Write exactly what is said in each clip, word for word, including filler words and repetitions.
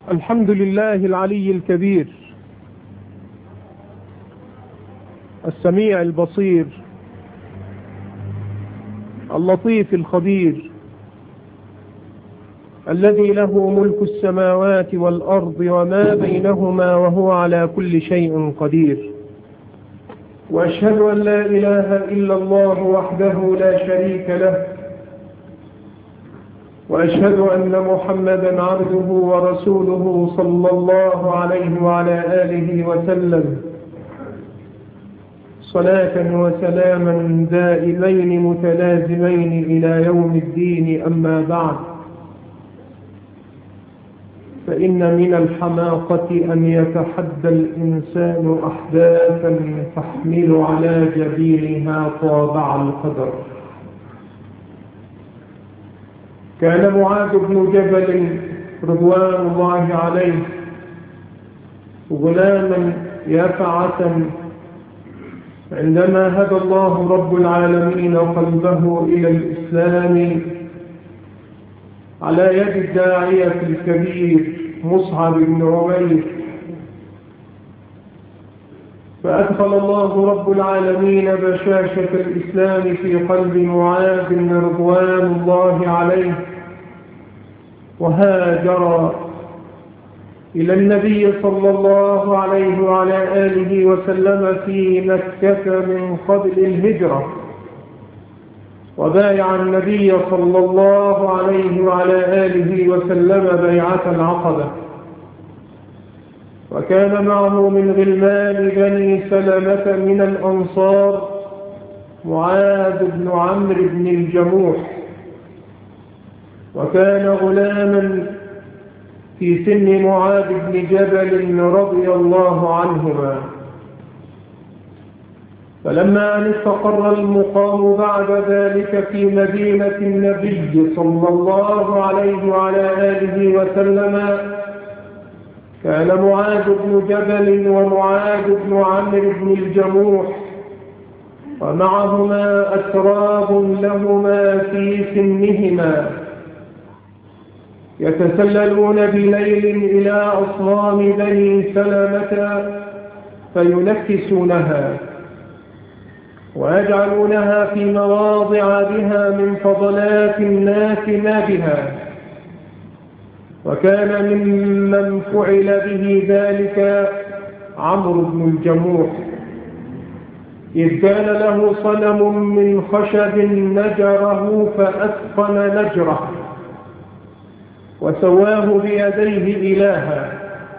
الحمد لله العلي الكبير السميع البصير اللطيف الخبير الذي له ملك السماوات والأرض وما بينهما وهو على كل شيء قدير. وأشهد أن لا إله إلا الله وحده لا شريك له، وأشهد أن محمدا عبده ورسوله صلى الله عليه وعلى آله وسلم صلاة وسلاما دائمين متلازمين إلى يوم الدين. أما بعد، فإن من الحماقة أن يتحدى الإنسان أحداثا تحمل على جبينها طابع القدر. كان معاذ بن جبل رضوان الله عليه غلاما يافعة عندما هدى الله رب العالمين قلبه إلى الإسلام على يد الداعية الكبير مصعب بن عمير، فأدخل الله رب العالمين بشاشة الإسلام في قلب معاذ رضوان الله عليه، وهاجر إلى النبي صلى الله عليه وعلى آله وسلم في مكة من قبل الهجرة، وبايع النبي صلى الله عليه وعلى آله وسلم بيعة العقبة. وكان معه من غلمان بني سلمة من الأنصار معاذ بن عمرو بن الجموح، وكان غلاما في سن معاذ بن جبل رضي الله عنهما. فلما أن استقر المقام بعد ذلك في مدينة النبي صلى الله عليه وعلى آله وسلم، كان معاذ بن جبل ومعاذ بن عمرو بن الجموح ومعهما أتراب لهما في سنهما يتسللون بليل إلى أصنام بني سلمة فينكسونها ويجعلونها في مواضع بها من فضلات الناس ما بها. وكان ممن فعل به ذلك عمرو بن الجموح، إذ كان له صنم من خشب نجره فأتقن نجره وسواه بيديه إلها.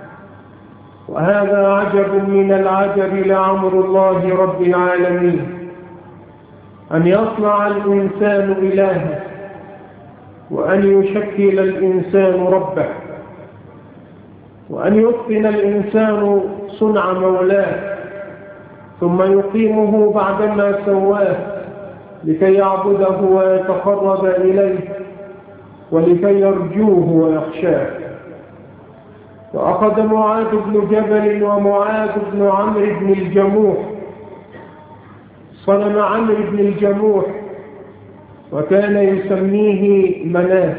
وهذا عجب من العجب لعمر الله رب العالمين، أن يصنع الإنسان إلها وأن يشكل الإنسان ربه وأن يتقن الإنسان صنع مولاه ثم يقيمه بعدما سواه لكي يعبده ويتقرب إليه ولكي يرجوه ويخشاه. وأخذ معاذ بن جبل ومعاذ بن عمرو بن الجموح صنم عمرو بن الجموح، وكان يسميه مناه.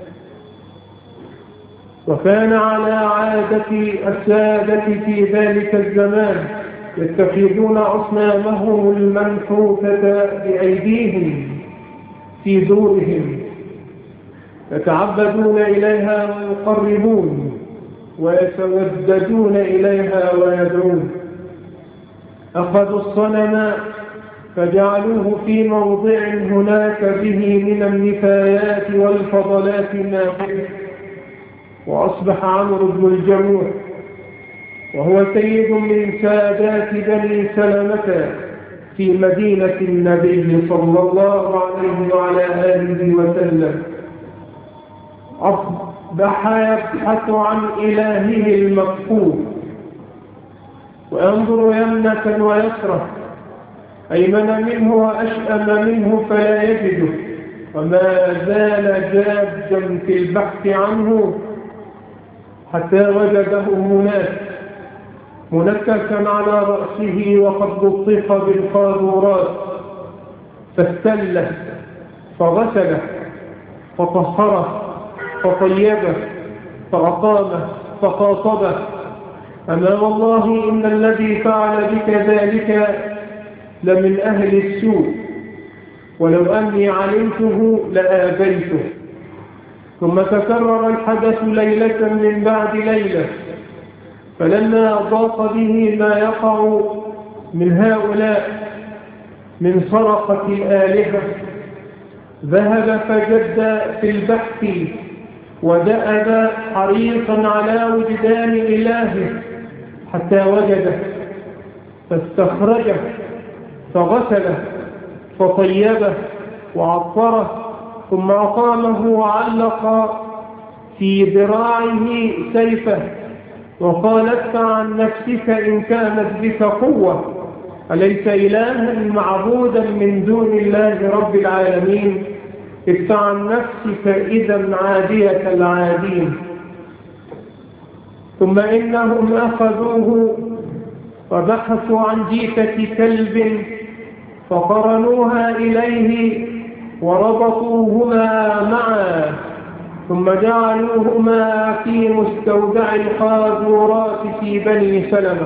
وكان على عادة السادة في ذلك الزمان يتخذون أصنامهم المنحوتة بأيديهم في دورهم، يتعبدون إليها ويقربون ويتوددون إليها ويدعون. أخذوا الصنم فجعلوه في موضع هناك به من النفايات والفضلات الناقصة، وأصبح عمرو بن الجموح وهو سيد من سادات بني سلمة في مدينة النبي صلى الله عليه وعلى آله وسلم. أصبح يبحث عن إلهه المفقود وينظر يمنة ويسرة، أيمن منه وأشأم منه فلا يجده، وما زال جادا في البحث عنه حتى وجده هناك منكسا على رأسه وقد لطخ بالقاذورات، فاستله فغسله فطهره فطيبه فأقامه فخاطبه: أما والله إن الذي فعل بك ذلك لمن أهل السوء، ولو أني علمته لآبيته. ثم تكرر الحدث ليلة من بعد ليلة، فلما ضاق به ما يقع من هؤلاء من سرقة الآلهة ذهب فجد في البحث ودأب حريصا على وجدان إلهه حتى وجده، فاستخرجه فغسله فطيبه وعطره، ثم أقامه وعلق في ذراعه سيفه وقال: ادفع عن نفسك إن كانت بك قوة، أليس إلها معبودا من دون الله رب العالمين؟ ادفع عن نفسك إذا عادية العادين. ثم إنهم أخذوه وبحثوا عن جيفة كلب فقرنوها إليه وربطوهما معا، ثم جعلوهما في مستودع القاذورات في بني سلمة.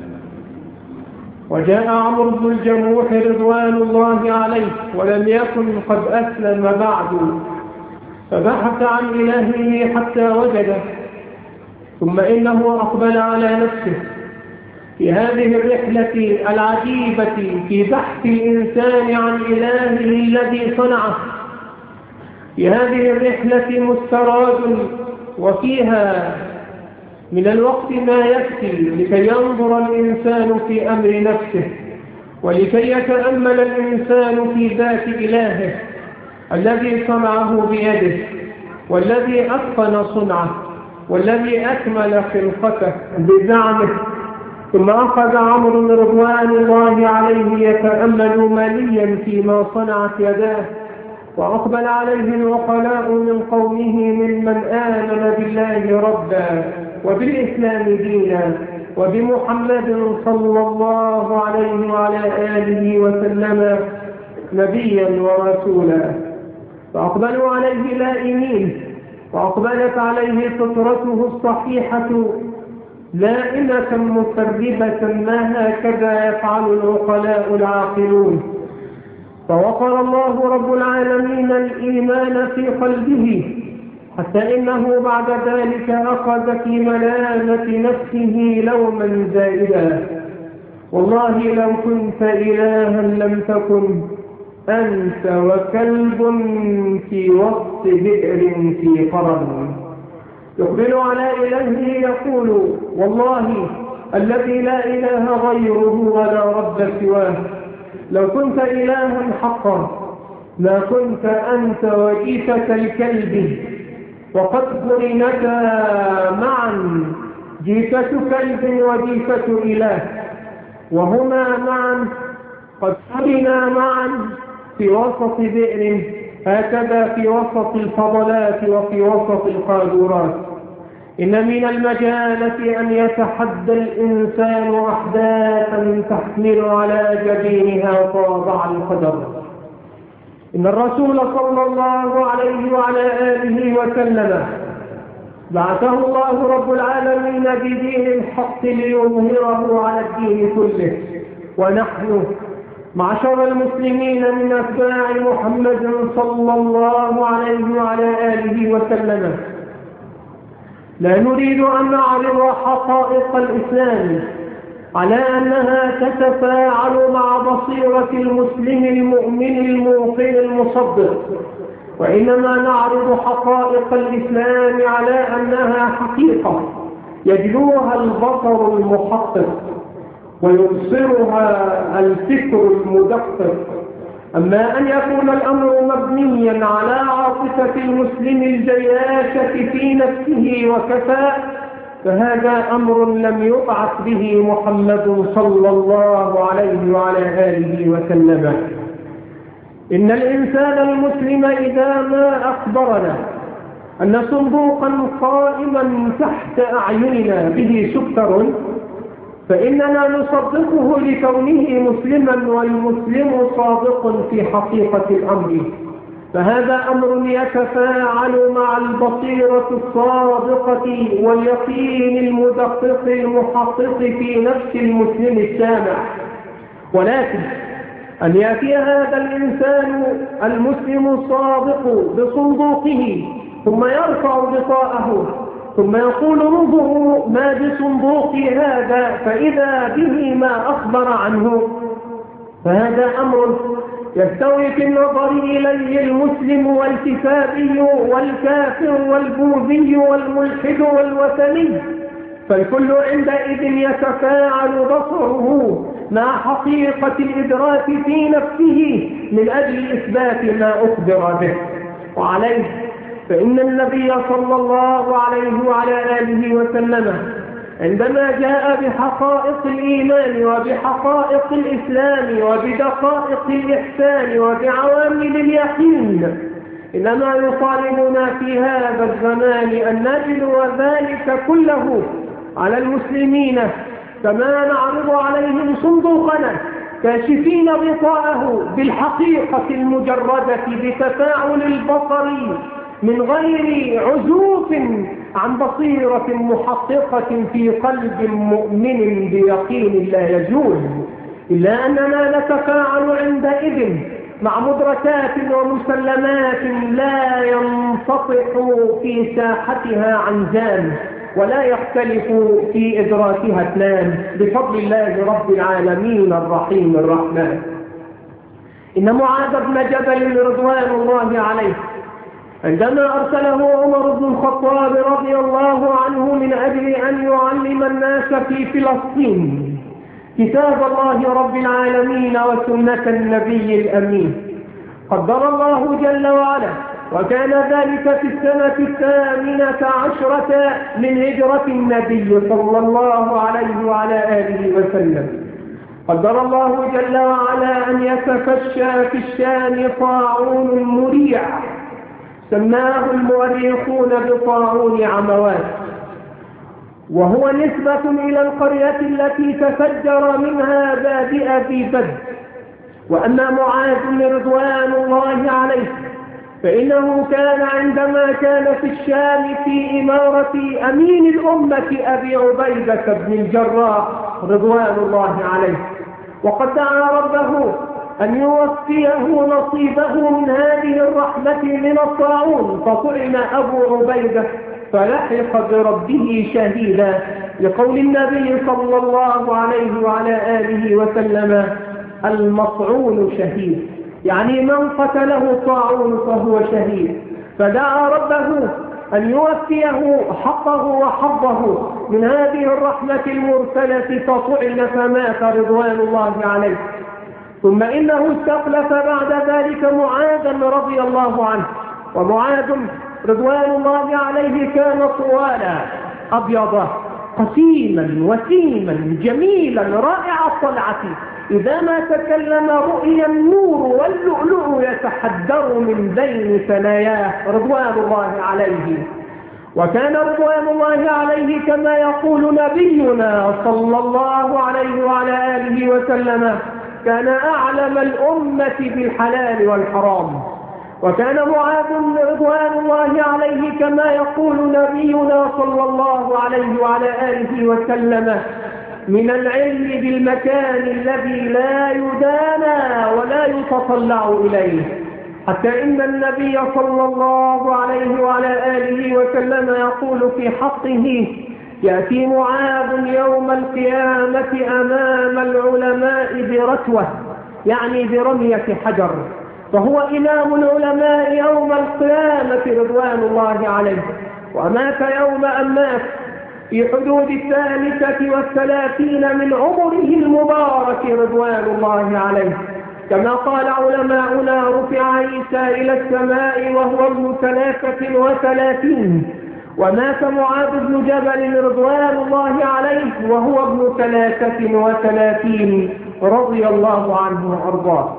وجاء عمرو بن الجموح رضوان الله عليه ولم يكن قد أسلم بعد، فبحث عن إلهه حتى وجده. ثم إنه أقبل على نفسه في هذه الرحلة العجيبة في بحث الإنسان عن إلهه الذي صنعه. في هذه الرحلة مستراد وفيها من الوقت ما يكفي لكي ينظر الإنسان في أمر نفسه، ولكي يتأمل الإنسان في ذات إلهه الذي صنعه بيده، والذي أتقن صنعه، والذي أكمل خلقته بزعمه. ثم أخذ عمرو رضوان الله عليه يتأمل مليا فيما صنعت يداه، وأقبل عليه العقلاء من قومه ممن آمن بالله ربا وبالإسلام دينا وبمحمد صلى الله عليه وعلى آله وسلم نبيا ورسولا، فأقبلوا عليه لائمين، وأقبلت عليه فطرته الصحيحة لائمة مكربة، ما هكذا يفعل العقلاء العاقلون. فوقر الله رب العالمين الإيمان في قلبه، حتى إنه بعد ذلك أخذ في ملامة نفسه لوما زائدا: والله لو كنت إلها لم تكن أنت وكلب في وسط بئر في قرن. يقبل على إلهه يقول: والله الذي لا إله غيره ولا رب سواه، لو كنت إلها حقا ما كنت أنت وجيفة الكلب، وقد قرنتا معا، جيفة كلب وجيفة إله، وهما معا قد قرنا معا في وسط بئر، هكذا في وسط الفضلات وفي وسط القاذورات. إن من المجالة أن يتحدى الإنسان أحداثا تحمل على جبينها طابع القدر. إن الرسول صلى الله عليه وعلى آله وسلم بعثه الله رب العالمين بدين الحق ليظهره على الدين كله، ونحن معشر المسلمين من أتباع محمد صلى الله عليه وعلى آله وسلم لا نريد أن نعرض حقائق الإسلام على أنها تتفاعل مع بصيرة المسلم المؤمن الموقن المصدق، وإنما نعرض حقائق الإسلام على أنها حقيقة يجلوها البصر المحقق ويبصرها الفكر المدقق. أما أن يكون الأمر مبنيا على عاطفة المسلم الجياشة في نفسه وكفاء، فهذا أمر لم يبعث به محمد صلى الله عليه وعلى آله وسلم. إن الإنسان المسلم إذا ما أخبرنا أن صندوقا قائما تحت أعيننا به سكر، فإننا نصدقه لكونه مسلما، والمسلم صادق في حقيقة الأمر. فهذا أمر يتفاعل مع البصيرة الصادقة واليقين المدقق المحقق في نفس المسلم السامع. ولكن أن يأتي هذا الإنسان المسلم الصادق بصندوقه ثم يرفع غطاءه ثم يقول انظروا ما بصندوق هذا فإذا به ما أخبر عنه، فهذا أمر يستوي في النظر إليه المسلم والكتابي والكافر والبوذي والملحد والوثني، فالكل عندئذ يتفاعل بصره مع حقيقة الإدراك في نفسه من أجل إثبات ما أخبر به. وعليه فإن النبي صلى الله عليه وعلى آله وسلم عندما جاء بحقائق الإيمان وبحقائق الإسلام وبدقائق الإحسان وبعوامل اليقين، إنما يطالبنا في هذا الزمان أن نجد ذلك كله على المسلمين كما نعرض عليهم صندوقنا كاشفين غطاءه بالحقيقة المجردة بتفاعل البصر من غير عزوف عن بصيرة محققة في قلب مؤمن بيقين لا يزول، إلا أننا نتفاعل عندئذ مع مدركات ومسلمات لا ينفصح في ساحتها عن جان ولا يختلف في إدراكها اثنان بفضل الله رب العالمين الرحيم الرحمن. إن معاذ بن جبل رضوان الله عليه عندما أرسله عمر بن الخطاب رضي الله عنه من أجل أن يعلم الناس في فلسطين كتاب الله رب العالمين وسنة النبي الأمين، قدر الله جل وعلا وكان ذلك في السنة الثامنة عشرة من هجرة النبي صلى الله عليه وعلى آله وسلم، قدر الله جل وعلا أن يتفشى في الشام طاعون مريع سماه المؤرخون بطاعون عموات، وهو نسبة إلى القرية التي تفجر منها بادئ في بدر. وأما معاذ رضوان الله عليه فإنه كان عندما كان في الشام في إمارة أمين الأمة أبي عبيدة بن الجراح رضوان الله عليه، وقد دعا ربه أن يوفيه نصيبه من هذه الرحمة من الطاعون، فطعن أبو عبيدة فلحق بربه شهيدا، لقول النبي صلى الله عليه وعلى آله وسلم المطعون شهيد، يعني من قتله الطاعون فهو شهيد. فدعا ربه أن يوفيه حقه وحظه من هذه الرحمة المرسلة فطعن فمات رضوان الله عليه. ثم إنه استخلف بعد ذلك معاذا رضي الله عنه، ومعاذ رضوان الله عليه كان طوالا أبيضا قسيما وسيما جميلا رائع الطلعة، إذا ما تكلم رؤيا النور واللؤلؤ يتحدر من بين ثناياه رضوان الله عليه. وكان رضوان الله عليه كما يقول نبينا صلى الله عليه وعلى آله وسلم كان أعلم الأمة بالحلال والحرام. وكان معاذ رضوان الله عليه كما يقول نبينا صلى الله عليه وعلى آله وسلم من العلم بالمكان الذي لا يدانى ولا يتطلع إليه، حتى إن النبي صلى الله عليه وعلى آله وسلم يقول في حقه يأتي معاذ يوم القيامة أمام العلماء برتوة، يعني برمية حجر، فهو إمام العلماء يوم القيامة رضوان الله عليه. ومات يوم أن مات في حدود الثالثة والثلاثين من عمره المبارك رضوان الله عليه، كما قال علماؤنا رفع عيسى إلى السماء وهو ابن ثلاثة وثلاثين، ومات معاذ بن جبل رضوان الله عليه وهو ابن ثلاثة وثلاثين رضي الله عنه وأرضاه.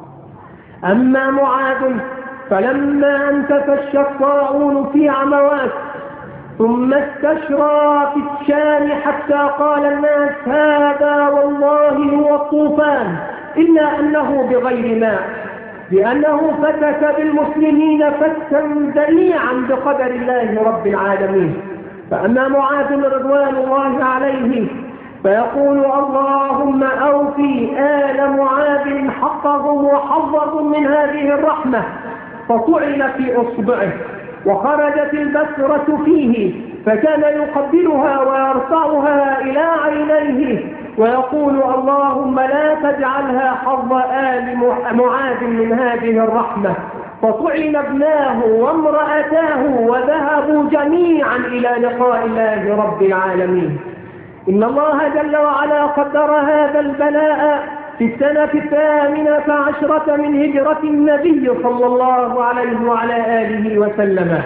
أما معاذ فلما أن تفشى الطاعون في عموات ثم استشرى في الشام حتى قال الناس هذا والله هو الطوفان إلا أنه بغير ماء، لأنه فتك بالمسلمين فتكا ذريعا بقدر الله رب العالمين. فأما معاذ رضوان الله عليه فيقول اللهم أوفي آل معاذ حقهم وحظهم من هذه الرحمة، فطعن في أصبعه وخرجت البسرة فيه، فكان يقبلها ويرفعها إلى عينيه ويقول اللهم لا تجعلها حظ آل معاذ من هذه الرحمة، فطعن ابناه وامرأتاه وذهبوا جميعا إلى لقاء الله رب العالمين. إن الله جل وعلا قدر هذا البلاء في السنة الثامنة عشرة من هجرة النبي صلى الله عليه وعلى آله وسلم،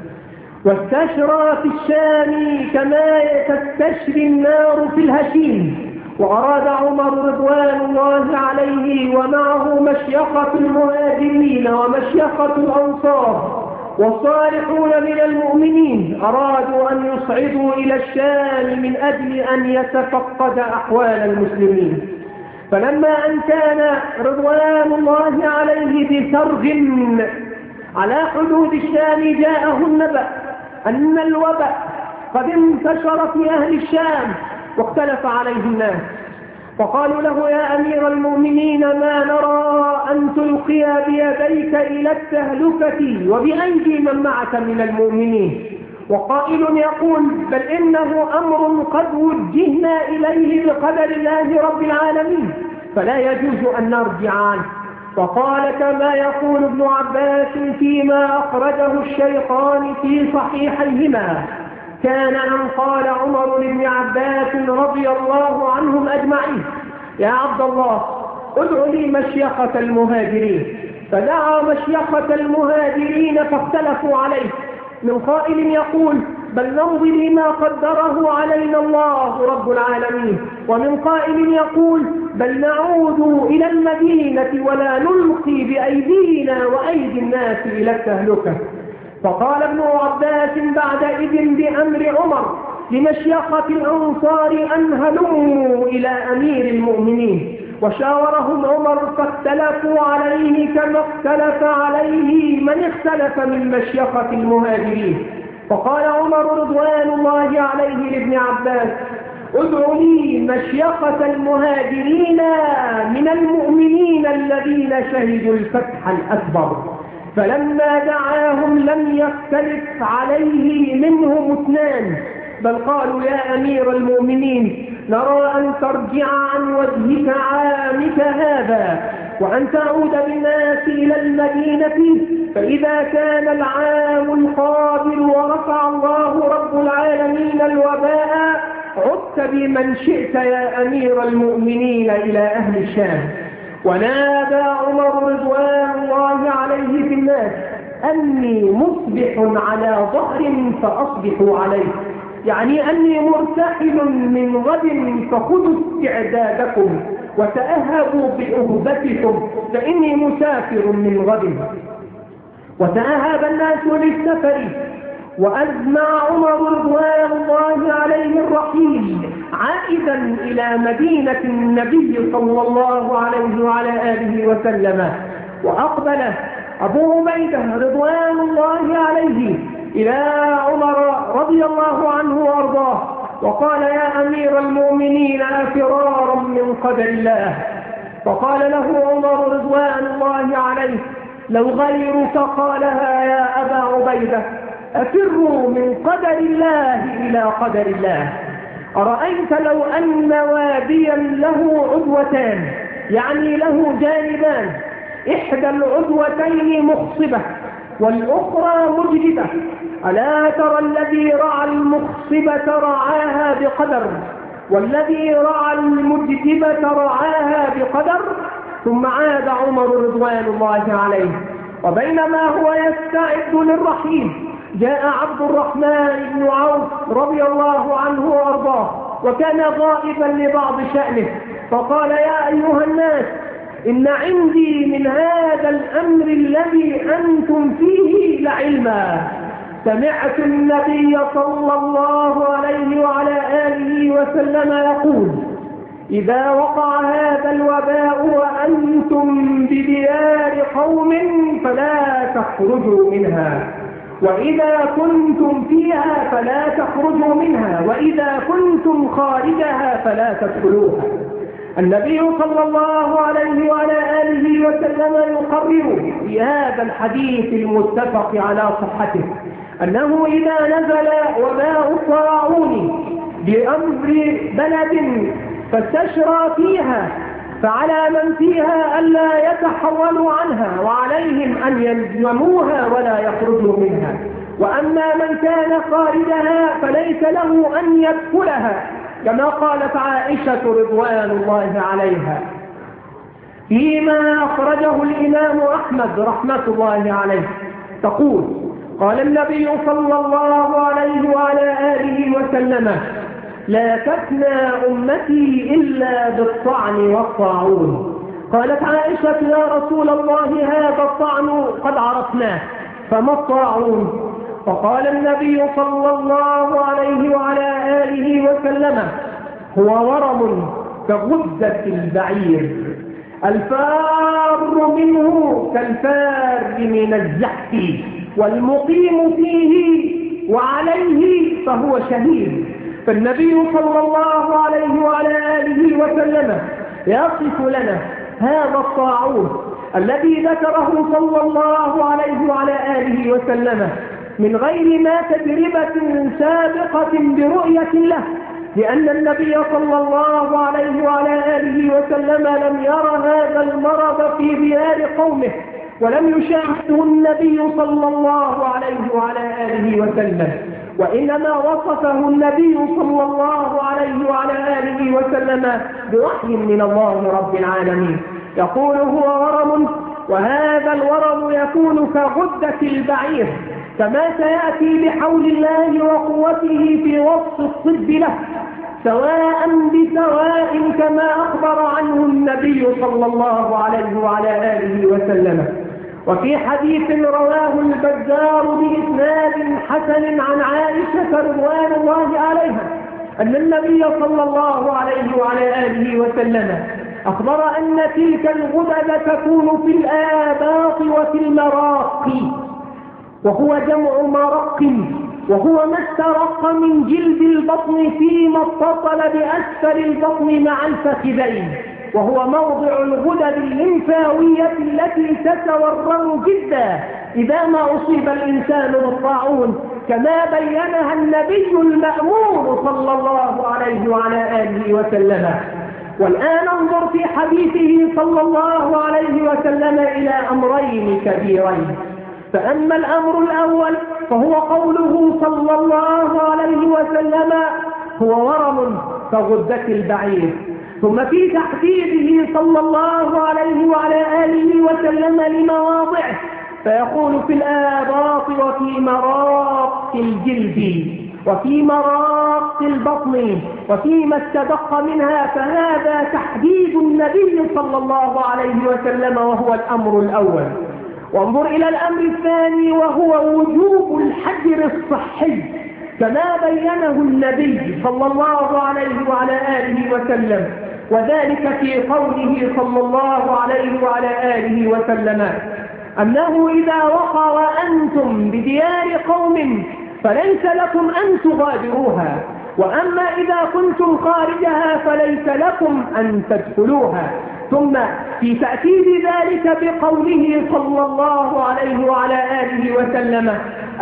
واستشرى في الشام كما تستشري النار في الهشيم. وأراد عمر رضوان الله عليه ومعه مشيخة المهاجرين ومشيخة الأنصار والصالحون من المؤمنين، أرادوا أن يصعدوا إلى الشام من أجل أن يتفقد أحوال المسلمين. فلما أن كان رضوان الله عليه بسرج على حدود الشام جاءه النبأ أن الوباء قد انتشر في أهل الشام واختلف عليه الناس، فقالوا له يا أمير المؤمنين ما نرى أن تلقي بيديك إلى التهلكة وبأيدي من معك من المؤمنين. وقائل يقول بل إنه أمر قد وجهنا إليه بقدر الله رب العالمين فلا يجوز أن نرجع عنه. وقال كما يقول ابن عباس فيما أخرجه الشيخان في صحيحيهما كان أن قال عمر بن عباس رضي الله عنهم أجمعين يا عبد الله ادع لي مشيخة المهاجرين، فدعا مشيخة المهاجرين فاختلفوا عليه، من قائل يقول بل نمضي لما قدره علينا الله رب العالمين، ومن قائل يقول بل نعود إلى المدينة ولا نلقي بأيدينا وأيدي الناس إلى التهلكة. فقال ابن عباس بعدئذ بأمر عمر لمشيخة الأنصار أن هلموا إلى أمير المؤمنين، وشاورهم عمر فاختلفوا عليه كما اختلف عليه من اختلف من مشيخة المهاجرين. فقال عمر رضوان الله عليه لابن عباس ادعوا لي مشيخة المهاجرين من المؤمنين الذين شهدوا الفتح الأكبر. فلما دعاهم لم يختلف عليه منهم اثنان، بل قالوا يا أمير المؤمنين نرى أن ترجع عن وجهك عامك هذا وأن تعود بالناس إلى المدينة، فإذا كان العام القابل ورفع الله رب العالمين الوباء عدت بمن شئت يا أمير المؤمنين إلى أهل الشام. ونادى عمر رضوان الله عليه في الناس أني مصبح على ظهر فأصبحوا عليه، يعني أني مرتحل من غد فخذوا استعدادكم وتأهبوا بأهبتكم فإني مسافر من غد. وتأهب الناس للسفر، وأزمع عمر رضوان الله عليه الرحيل عائدا إلى مدينة النبي صلى الله عليه وعلى آله وسلم. وأقبل أبو عبيدة رضوان الله عليه إلى عمر رضي الله عنه وأرضاه وقال يا أمير المؤمنين فرارا من قدر الله. فقال له عمر رضوان الله عليه لو غيرك قالها يا أبا عبيدة أفروا من قدر الله إلى قدر الله. أرأيت لو أن واديا له عدوتان، يعني له جانبان، إحدى العدوتين مخصبة والأخرى مجدبة، ألا ترى الذي رعى المخصبة رعاها بقدر والذي رعى المجدبة رعاها بقدر؟ ثم عاد عمر رضوان الله عليه، وبينما هو يستعد للرحيل جاء عبد الرحمن بن عوف رضي الله عنه وأرضاه وكان غائبا لبعض شأنه، فقال يا أيها الناس إن عندي من هذا الأمر الذي أنتم فيه لعلما. سمعت النبي صلى الله عليه وعلى آله وسلم يقول إذا وقع هذا الوباء وأنتم بديار قوم فلا تخرجوا منها، وإذا كنتم فيها فلا تخرجوا منها، وإذا كنتم خارجها فلا تدخلوها. النبي صلى الله عليه وعلى آله وسلم يقرر في هذا الحديث المتفق على صحته أنه إذا نزل وباء الطاعون بأمر بلد فاستشرى فيها فعلى من فيها ألا يتحولوا عنها، وعليهم أن يلزموها ولا يخرجوا منها. وأما من كان خارجها فليس له أن يدخلها، كما قالت عائشة رضوان الله عليها فيما أخرجه الإمام أحمد رحمة الله عليه، تقول: قال النبي صلى الله عليه وعلى آله وسلم: لا تفنى أمتي إلا بالطعن والطاعون. قالت عائشة: يا رسول الله هذا الطعن قد عرفناه، فما الطاعون؟ فقال النبي صلى الله عليه وعلى آله وسلم: هو ورم كغدة البعير، الفار منه كالفار من الزحف، والمقيم فيه وعليه فهو شهيد. فالنبي صلى الله عليه وعلى آله وسلم يصف لنا هذا الطاعون الذي ذكره صلى الله عليه وعلى آله وسلم من غير ما تجربة سابقة برؤية له، لأن النبي صلى الله عليه وعلى آله وسلم لم ير هذا المرض في ديار قومه، ولم يشاهده النبي صلى الله عليه وعلى آله وسلم، وإنما وصفه النبي صلى الله عليه وعلى آله وسلم بوحي من الله رب العالمين، يقول: هو ورم، وهذا الورم يكون كغدة البعير، كما سيأتي بحول الله وقوته في وصف الطب له، سواء بسواء كما أخبر عنه النبي صلى الله عليه وعلى آله وسلم. وفي حديث رواه البزار بإسناد حسن عن عائشة رضوان الله عليها أن النبي صلى الله عليه وعلى آله وسلم أخبر أن تلك الغدد تكون في الآباط وفي المراق، وهو جمع مرق، وهو ما استرق من جلد البطن فيما اتصل بأسفل البطن مع الفخذين، وهو موضع الغدد الليمفاوية التي تتورم جدا إذا ما أصيب الإنسان بالطاعون، كما بينها النبي المأمور صلى الله عليه وعلى آله وسلم. والآن انظر في حديثه صلى الله عليه وسلم إلى أمرين كبيرين. فأما الأمر الأول فهو قوله صلى الله عليه وسلم: هو ورم كغدة البعير. ثم في تحديده صلى الله عليه وعلى آله وسلم لمواضعه، فيقول: في الآباط وفي مراق الجلد وفي مراق البطن وفيما استدق منها، فهذا تحديد النبي صلى الله عليه وسلم، وهو الأمر الأول. وانظر إلى الأمر الثاني، وهو وجوب الحجر الصحي، كما بينه النبي صلى الله عليه وعلى آله وسلم، وذلك في قوله صلى الله عليه وعلى آله وسلم أنه إذا وقع وأنتم بديار قوم فليس لكم أن تغادروها، وأما إذا كنتم خارجها فليس لكم أن تدخلوها. ثم في تأكيد ذلك بقوله صلى الله عليه وعلى آله وسلم: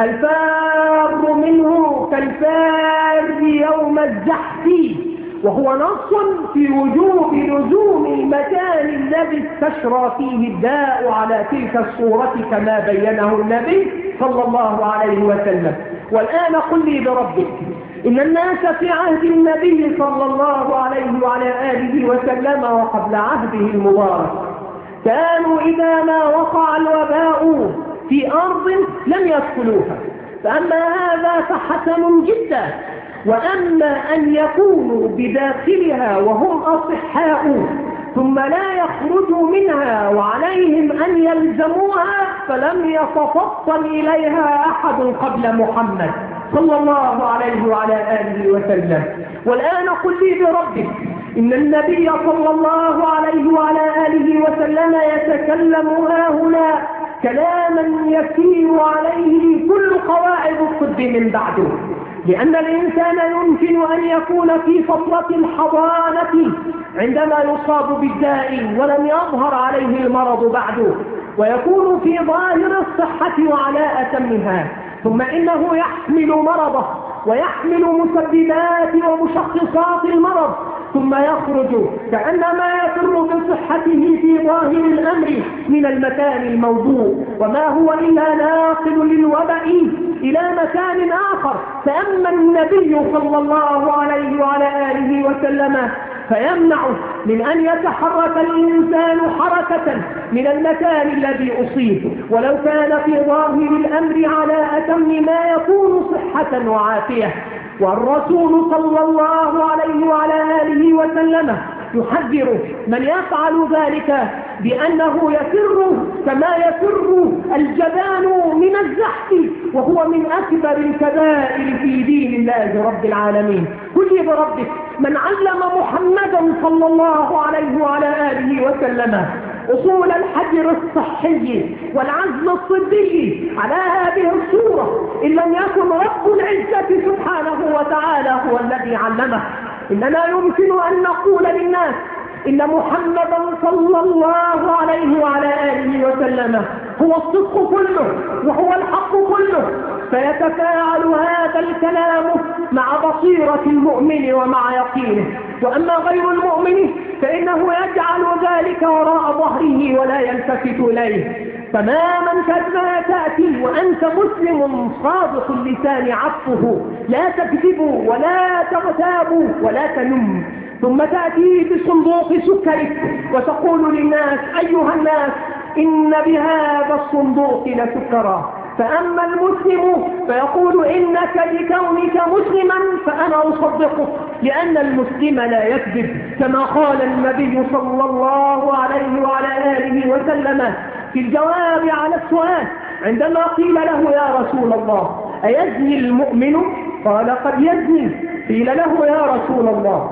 الفار منه كالفار يوم الزحف، وهو نص في وجوب لزوم المكان الذي استشرى فيه الداء على تلك الصورة كما بينه النبي صلى الله عليه وسلم. والآن قل لي بربك، إن الناس في عهد النبي صلى الله عليه وعلى آله وسلم وقبل عهده المبارك كانوا إذا ما وقع الوباء في أرض لم يدخلوها، فأما هذا فحسن جدا. وأما أن يكونوا بداخلها وهم أصحاء ثم لا يخرجوا منها وعليهم أن يلزموها، فلم يتفصل إليها أحد قبل محمد صلى الله عليه وعلى آله وسلم. والآن قل لي بربك، إن النبي صلى الله عليه وعلى آله وسلم يتكلم ها هنا كلاما يسير عليه كل قواعد الطب من بعده، لأن الإنسان يمكن أن يكون في فترة الحضانة عندما يصاب بالداء ولم يظهر عليه المرض بعده، ويكون في ظاهر الصحة وعلى أتمها، ثم إنه يحمل مرضه ويحمل مسببات ومشخصات المرض، ثم يخرج كأنما يفر بصحته في ظاهر الأمر من المكان الموضوع، وما هو إلا ناقل للوبأ إلى مكان آخر. فأما النبي صلى الله عليه وعلى آله وسلم فيمنع من أن يتحرك الإنسان حركة من المكان الذي أصيب، ولو كان في ظاهر الأمر على أتم ما يكون صحة وعافية. والرسول صلى الله عليه وعلى آله وسلم يحذر من يفعل ذلك بأنه يفر كما يفر الجبان من الزحف، وهو من أكبر الكبائر في دين الله رب العالمين. قل بربك من علم محمدا صلى الله عليه وعلى آله وسلم أصول الحجر الصحي والعزل الطبي على هذه الصورة إن لم يكن رب العزة سبحانه وتعالى هو الذي علمه. إننا يمكن أن نقول للناس إن محمدا صلى الله عليه وعلى آله وسلم هو الصدق كله وهو الحق كله، فيتفاعل هذا الكلام مع بصيرة المؤمن ومع يقينه. وأما غير المؤمن فإنه يجعل ذلك وراء ظهره ولا يلتفت إليه تماما كما تأتي وأنت مسلم صادق اللسان عفه، لا تكذب ولا تغتاب ولا تنم، ثم تأتي بصندوق سكرك وتقول للناس أيها الناس إن بهذا الصندوق لسكرا. فأما المسلم فيقول إنك لكونك مسلما فأنا أصدقك، لأن المسلم لا يكذب، كما قال النبي صلى الله عليه وعلى آله وسلم في الجواب على السؤال عندما قيل له يا رسول الله أيزني المؤمن؟ قال قد يزني. قيل له يا رسول الله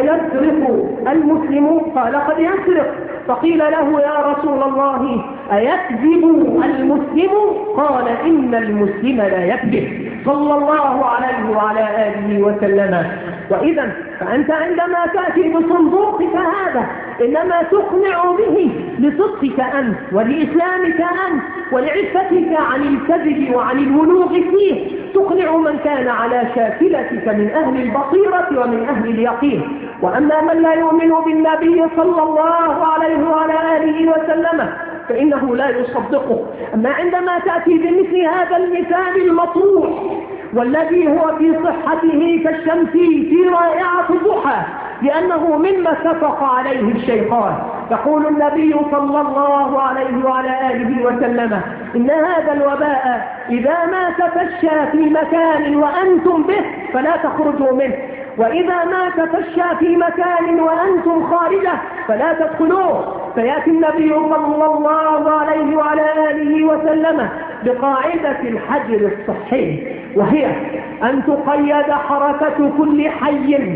أيسرق المسلم؟ قال قد يسرق. فقيل له يا رسول الله أيكذب المسلم؟ قال إن المسلم لا يكذب، صلى الله عليه وعلى آله وسلم. وإذا فأنت عندما تأتي بصندوقك هذا إنما تقنع به لصدقك أنت ولإسلامك أنت ولعفتك عن الكذب وعن الولوغ فيه، تقنع من كان على شاكلتك من أهل البصيرة ومن أهل اليقين. وأما من لا يؤمن بالنبي صلى الله عليه وعلى آله وسلم فإنه لا يصدقه. أما عندما تأتي بمثل هذا المثال المطروح والذي هو في صحته كالشمس في رائعة الضحى لأنه مما اتفق عليه الشيطان، يقول النبي صلى الله عليه وعلى آله وسلم إن هذا الوباء إذا ما تفشى في مكان وأنتم به فلا تخرجوا منه، وإذا ما تفشى في مكان وأنتم خارجه فلا تدخلوه. فيأتي النبي صلى الله عليه وعلى آله وسلم بقاعدة الحجر الصحي، وهي أن تقيد حركة كل حي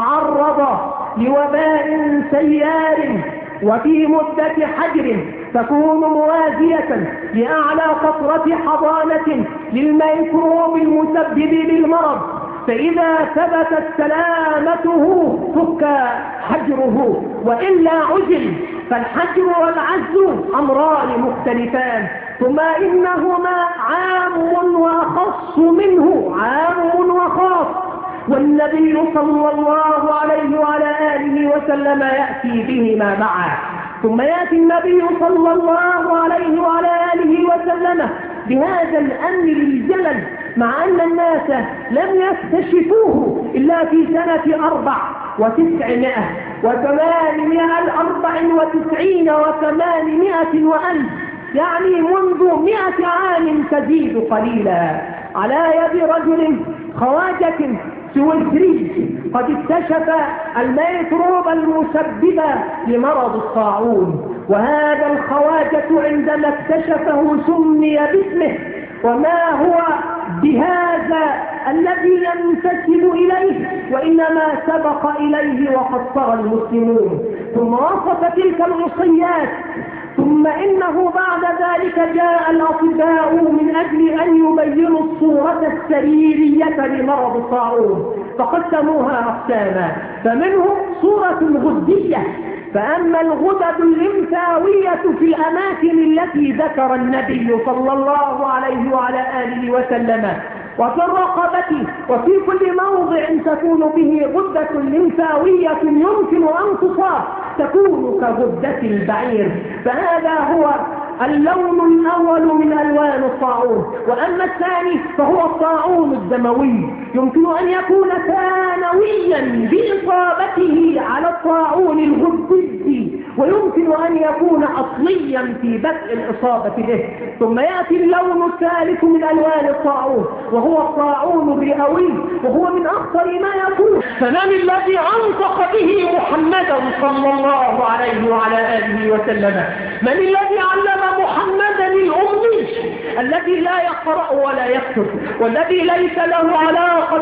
تعرض لوباء سيار وفي مدة حجر تكون موازية لأعلى فترة حضانة للميكروب المسبب للمرض، فإذا ثبتت سلامته فك حجره وإلا عجل. فالحجر والعزل أمران مختلفان، ثم إنهما عام وأخص منه عام وخاص، والنبي صلى الله عليه وعلى آله وسلم يأتي بهما معا. ثم يأتي النبي صلى الله عليه وعلى آله وسلم بهذا الأمر الجلل، مع أن الناس لم يكتشفوه إلا في سنة أربع وتسعمائة وثمانمائة الأربع وتسعين وثمانمائة وألف، يعني منذ مئة عام تزيد قليلا، على يد رجل خواجة سويسري قد اكتشف الميكروب المسبب لمرض الطاعون. وهذا الخواجة عندما اكتشفه سمي باسمه، وما هو بهذا هذا الذي ينتسب إليه، وإنما سبق إليه وقد صار المسلمون. ثم وصف تلك الوصيات، ثم إنه بعد ذلك جاء الأطباء من أجل أن يبينوا الصورة السريرية لمرض الطاعون، فقسموها أقساما، فمنه صورة غدية. فأما الغدد الليمفاوية في الأماكن التي ذكر النبي صلى الله عليه وعلى آله وسلم، وفي الرقبة وفي كل موضع تكون به غدة ليمفاوية يمكن أن تصاب، تكون كغدة البعير، فهذا هو اللون الأول من ألوان الطاعون. وأما الثاني فهو الطاعون الدموي، يمكن أن يكون ثانويا بإصابته على الطاعون الغدي، ويمكن أن يكون أصليا في بدء الإصابة به. ثم يأتي اللون الثالث من ألوان الطاعون وهو الطاعون الرئوي، وهو من أخطر ما يكون. فمن الذي أنطق به محمدا صلى الله عليه وعلى آله وسلم؟ من الذي علم محمدا الأمي الذي لا يقرأ ولا يكتب، والذي ليس له علاقة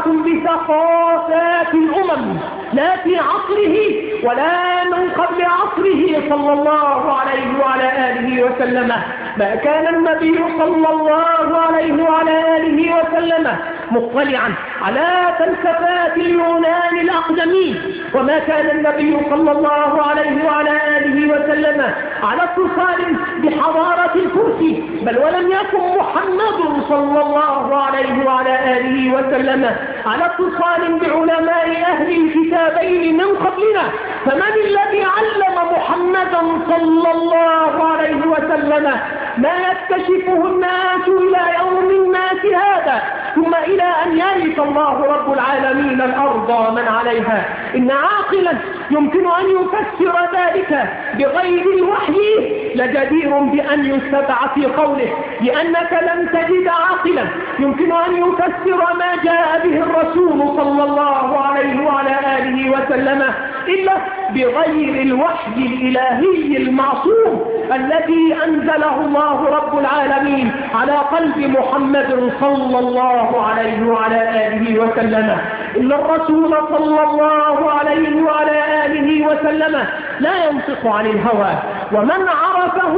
بثقافات الأمم لا في عصره ولا من قبل عصره صلى الله عليه وعلى آله وسلم؟ ما كان النبي صلى الله عليه وعلى آله وسلم مطلعا على فلسفات اليونان الأقدمين، وما كان النبي صلى الله عليه وعلى آله وسلم على اتصال بحضارة الفرس، بل ولم يكن محمد صلى الله عليه وعلى آله وسلم على اتصال بعلماء أهل الكتابين من قبلنا. فمن الذي علم محمدا صلى الله عليه وسلم ما يكتشفه الناس إلى يوم الناس هذا، ثم إلى أن يرث الله رب العالمين الأرض ومن عليها؟ إن عاقلا يمكن أن يفسر ذلك بغير الوحي لجدير بأن يتبع في قوله، لأنك لن تجد عاقلا يمكن أن يفسر ما جاء به الرسول صلى الله عليه وعلى آله وسلم إلا بغير الوحي الإلهي المعصوم الذي أنزله الله رب العالمين على قلب محمد صلى الله عليه وعلى آله وسلم. إن الرسول صلى الله عليه وعلى آله وسلم لا ينطق عن الهوى، ومن عرفه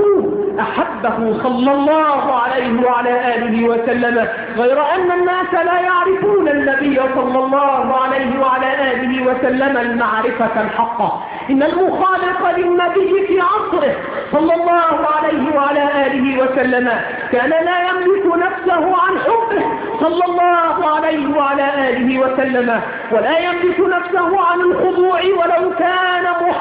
أحبه صلى الله عليه وعلى آله وسلم، غير أن الناس لا يعرفون النبي صلى الله عليه وعلى آله وسلم المعرفة الحقة. إن المخالف للنبي في عصره صلى الله عليه وعلى آله وسلم كان لا يملك نفسه عن حبه صلى الله عليه وعلى آله وسلم، ولا يملك نفسه عن الخضوع ولو كان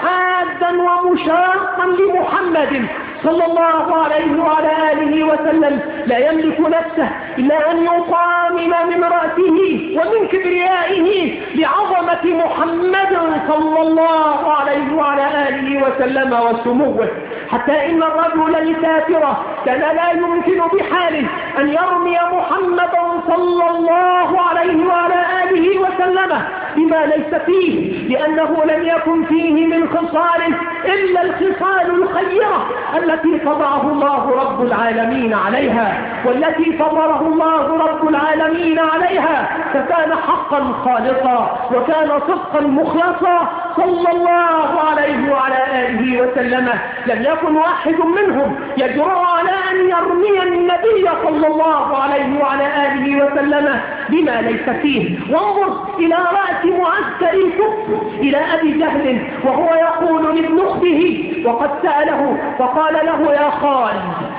محادا ومشاقا لمحمد صلى الله عليه وعلى آله وسلم. لا يملك نفسه إلا أن يطامن من رأسه ومن كبريائه لعظمة محمد صلى الله عليه وعلى آله وسلم وسموه، حتى إن الرجل الكافر كان لا يمكن بحال أن يرمي محمدا صلى الله عليه وعلى آله وسلم بما ليس فيه، لأنه لم يكن فيه من خصال إلا الخصال الخيرة التي طبعه الله رب العالمين عليها، والتي فطره الله رب العالمين عليها، فكان حقا خالصا وكان صدقا مخلصا صلى الله عليه وعلى آله وسلم. لم يكن واحد منهم يجرؤ على أن يرمي النبي صلى الله عليه وعلى آله وسلم بما ليس فيه. وانظر إلى رأس معسكر الكفر، إلى أبي جهل، وهو يقول لابن أخته وقد سأله فقال له: يا خال،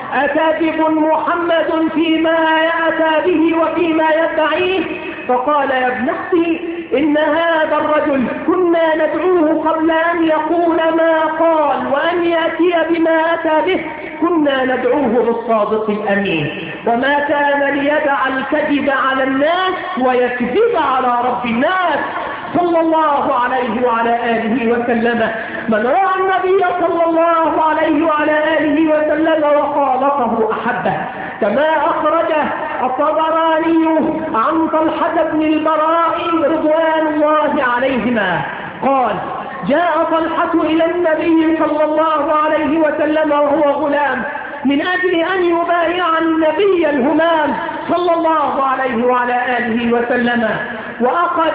أكاذب محمد فيما يأتى به وفيما يدعيه؟ فقال: يا ابن أختي، إن هذا الرجل كنا ندعوه قبل أن يقول ما قال وأن يأتي بما أتى به، كنا ندعوه بالصادق الأمين، وما كان ليدع الكذب على الناس ويكذب على رب الناس صلى الله عليه وعلى آله وسلم. من رأى النبي صلى الله عليه وعلى آله وسلم وخالطه أحبه، كما أخرجه الطبراني عن طلحة بن البراء رضوان الله عليهما قال: جاء طلحة إلى النبي صلى الله عليه وسلم وهو غلام، من أجل أن يبايع النبي الهمام صلى الله عليه وعلى آله وسلم، وأخذ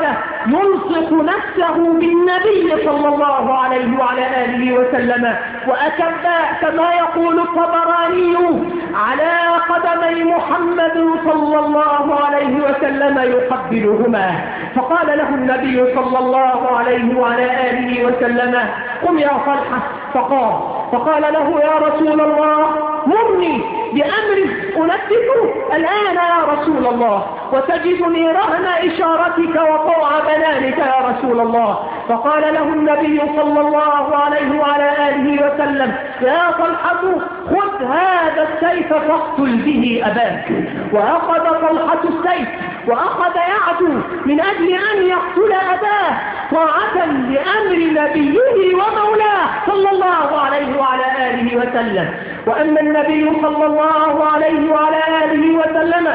يلصق نفسه بالنبي صلى الله عليه وعلى آله وسلم، وأكب كما يقول الطبراني على قدمي محمد صلى الله عليه وسلم يقبلهما. فقال له النبي صلى الله عليه وعلى آله وسلم: قم يا طلحة. فقام فقال له: يا رسول الله مرني بأمر أنفذه الآن يا رسول الله، وتجدني رهن إشارتك وطوع بنانك يا رسول الله. فقال له النبي صلى الله عليه وعلى آله وسلم: يا طلحة خذ هذا السيف فاقتل به أباك. وأخذ طلحة السيف وأخذ يعدو من أجل أن يقتل أباه طاعة لأمر نبيه ومولاه صلى الله عليه وعلى آله وسلم. وأما النبي صلى الله عليه وعلى آله وسلم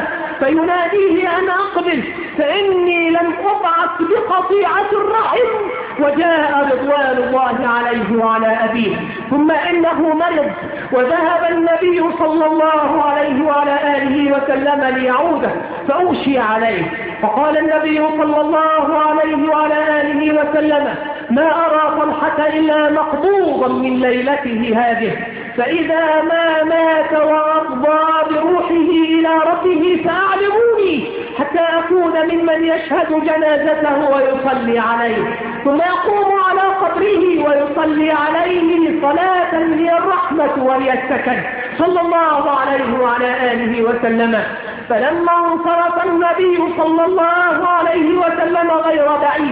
فيناديه أن أقبل فإني لم أبعث بقطيعة الرحم، وجاء رضوان الله عليه وعلى أبيه. ثم إنه مرض وذهب النبي صلى الله عليه وعلى آله وسلم ليعوده فأوشي عليه. فقال النبي صلى الله عليه وعلى آله وسلم: ما أرى طلحة إلا مقبوضا من ليلته هذه، فإذا ما مات وأفضى بروحه إلى ربه فأعلموني حتى أكون ممن يشهد جنازته ويصلي عليه، ثم يقوم على قبره ويصلي عليه صلاة هي الرحمة وهي السكن صلى الله عليه وعلى آله وسلم. فلما انصرف النبي صلى الله عليه وسلم غير بعيد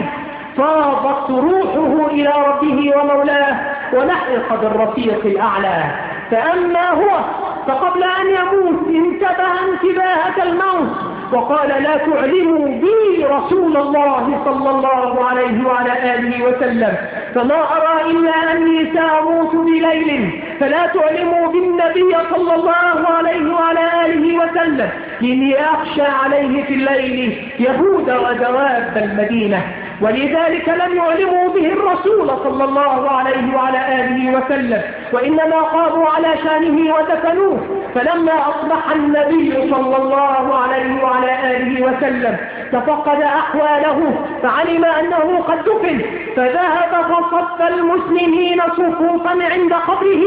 فاضت روحه إلى ربه ومولاه ولحق بالرفيق الأعلى. فأما هو فقبل أن يموت انتبه انتباهة الموت وقال: لا تعلموا بي رسول الله صلى الله عليه وعلى آله وسلم، فما أرى إلا أني سأموت بليل، فلا تعلموا بالنبي صلى الله عليه وعلى آله وسلم، إني أخشى عليه في الليل يهود ودواب المدينة. ولذلك لم يعلموا به الرسول صلى الله عليه وعلى آله وسلم، وإنما قاموا على شانه ودفنوه. فلما أصبح النبي صلى الله عليه وعلى آله وسلم تفقد أحواله فعلم أنه قد دفن، فذهب فصف المسلمين صفوفا عند قبره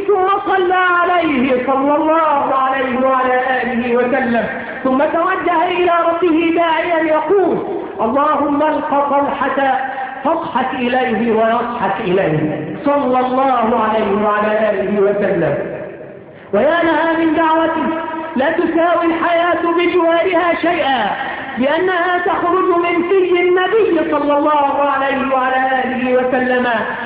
ثم صلى عليه صلى الله عليه وعلى آله وسلم، ثم توجه إلى ربه داعيا يقول: اللهم الق طلحة فاضحك إليه ويضحك إليه صلى الله عليه وعلى آله وسلم. ويا لها من دعوة لا تساوي الحياة بجوارها شيئا، لأنها تخرج من في النبي صلى الله عليه وعلى آله وسلم،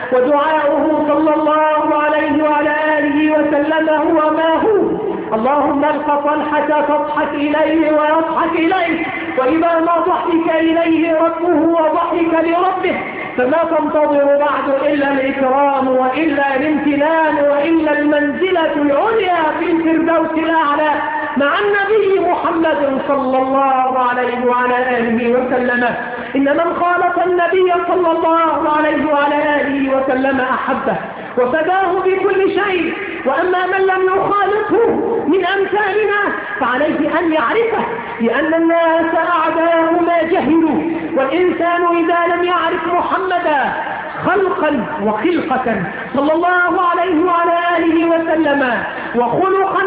ودعاؤه صلى الله عليه وعلى آله وسلم هو ما هو: اللهم الق طلحة فاضحك إليه ويضحك إليه، وإذا ما ضحك إليه ربه وضحك لربه فما تنتظر بعد إلا الإكرام وإلا الامتنان وإلا المنزلة العليا في الفردوس الأعلى مع النبي محمد صلى الله عليه وعلى آله وسلم. إن من خالط النبي صلى الله عليه وعلى آله وسلم أحبه وفداه بكل شيء، وأما من لم يخالطه من أمثالنا فعليه أن يعرفه، لأن الناس أعداء ما جهلوا، والإنسان إذا لم يعرف محمدا خلقا وخلقة صلى الله عليه وعلى آله وسلم وخلقا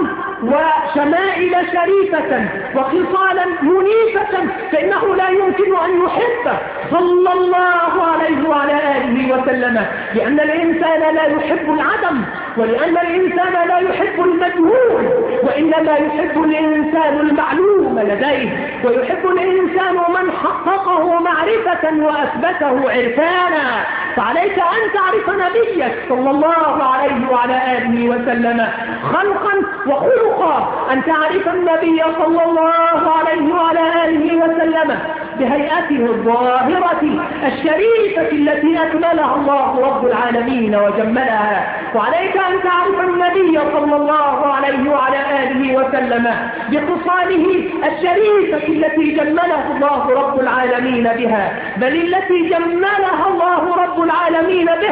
وشمائل شريفة وخصالا منيفة فإنه لا يمكن أن يحبه صلى الله عليه وعلى آله وسلم، لأن الإنسان لا يحب العدم، ولأن الإنسان لا يحب المجهول، وإنما يحب الإنسان المعلوم لديه، ويحب الإنسان من حققه معرفة وأثبته عرفانا. فعليك أن تعرف نبيك صلى الله عليه وعلى آله وسلم خلقا وخلقا، أن تعرف النبي صلى الله عليه وعلى آله وسلم بهيئته الظاهرة الشريفة التي أكملها الله رب العالمين وجملها. وعليك أن تعرف النبي صلى الله عليه وعلى آله وسلم بخصاله الشريفة التي جملها الله رب العالمين بها، بل التي جملها الله رب العالمين به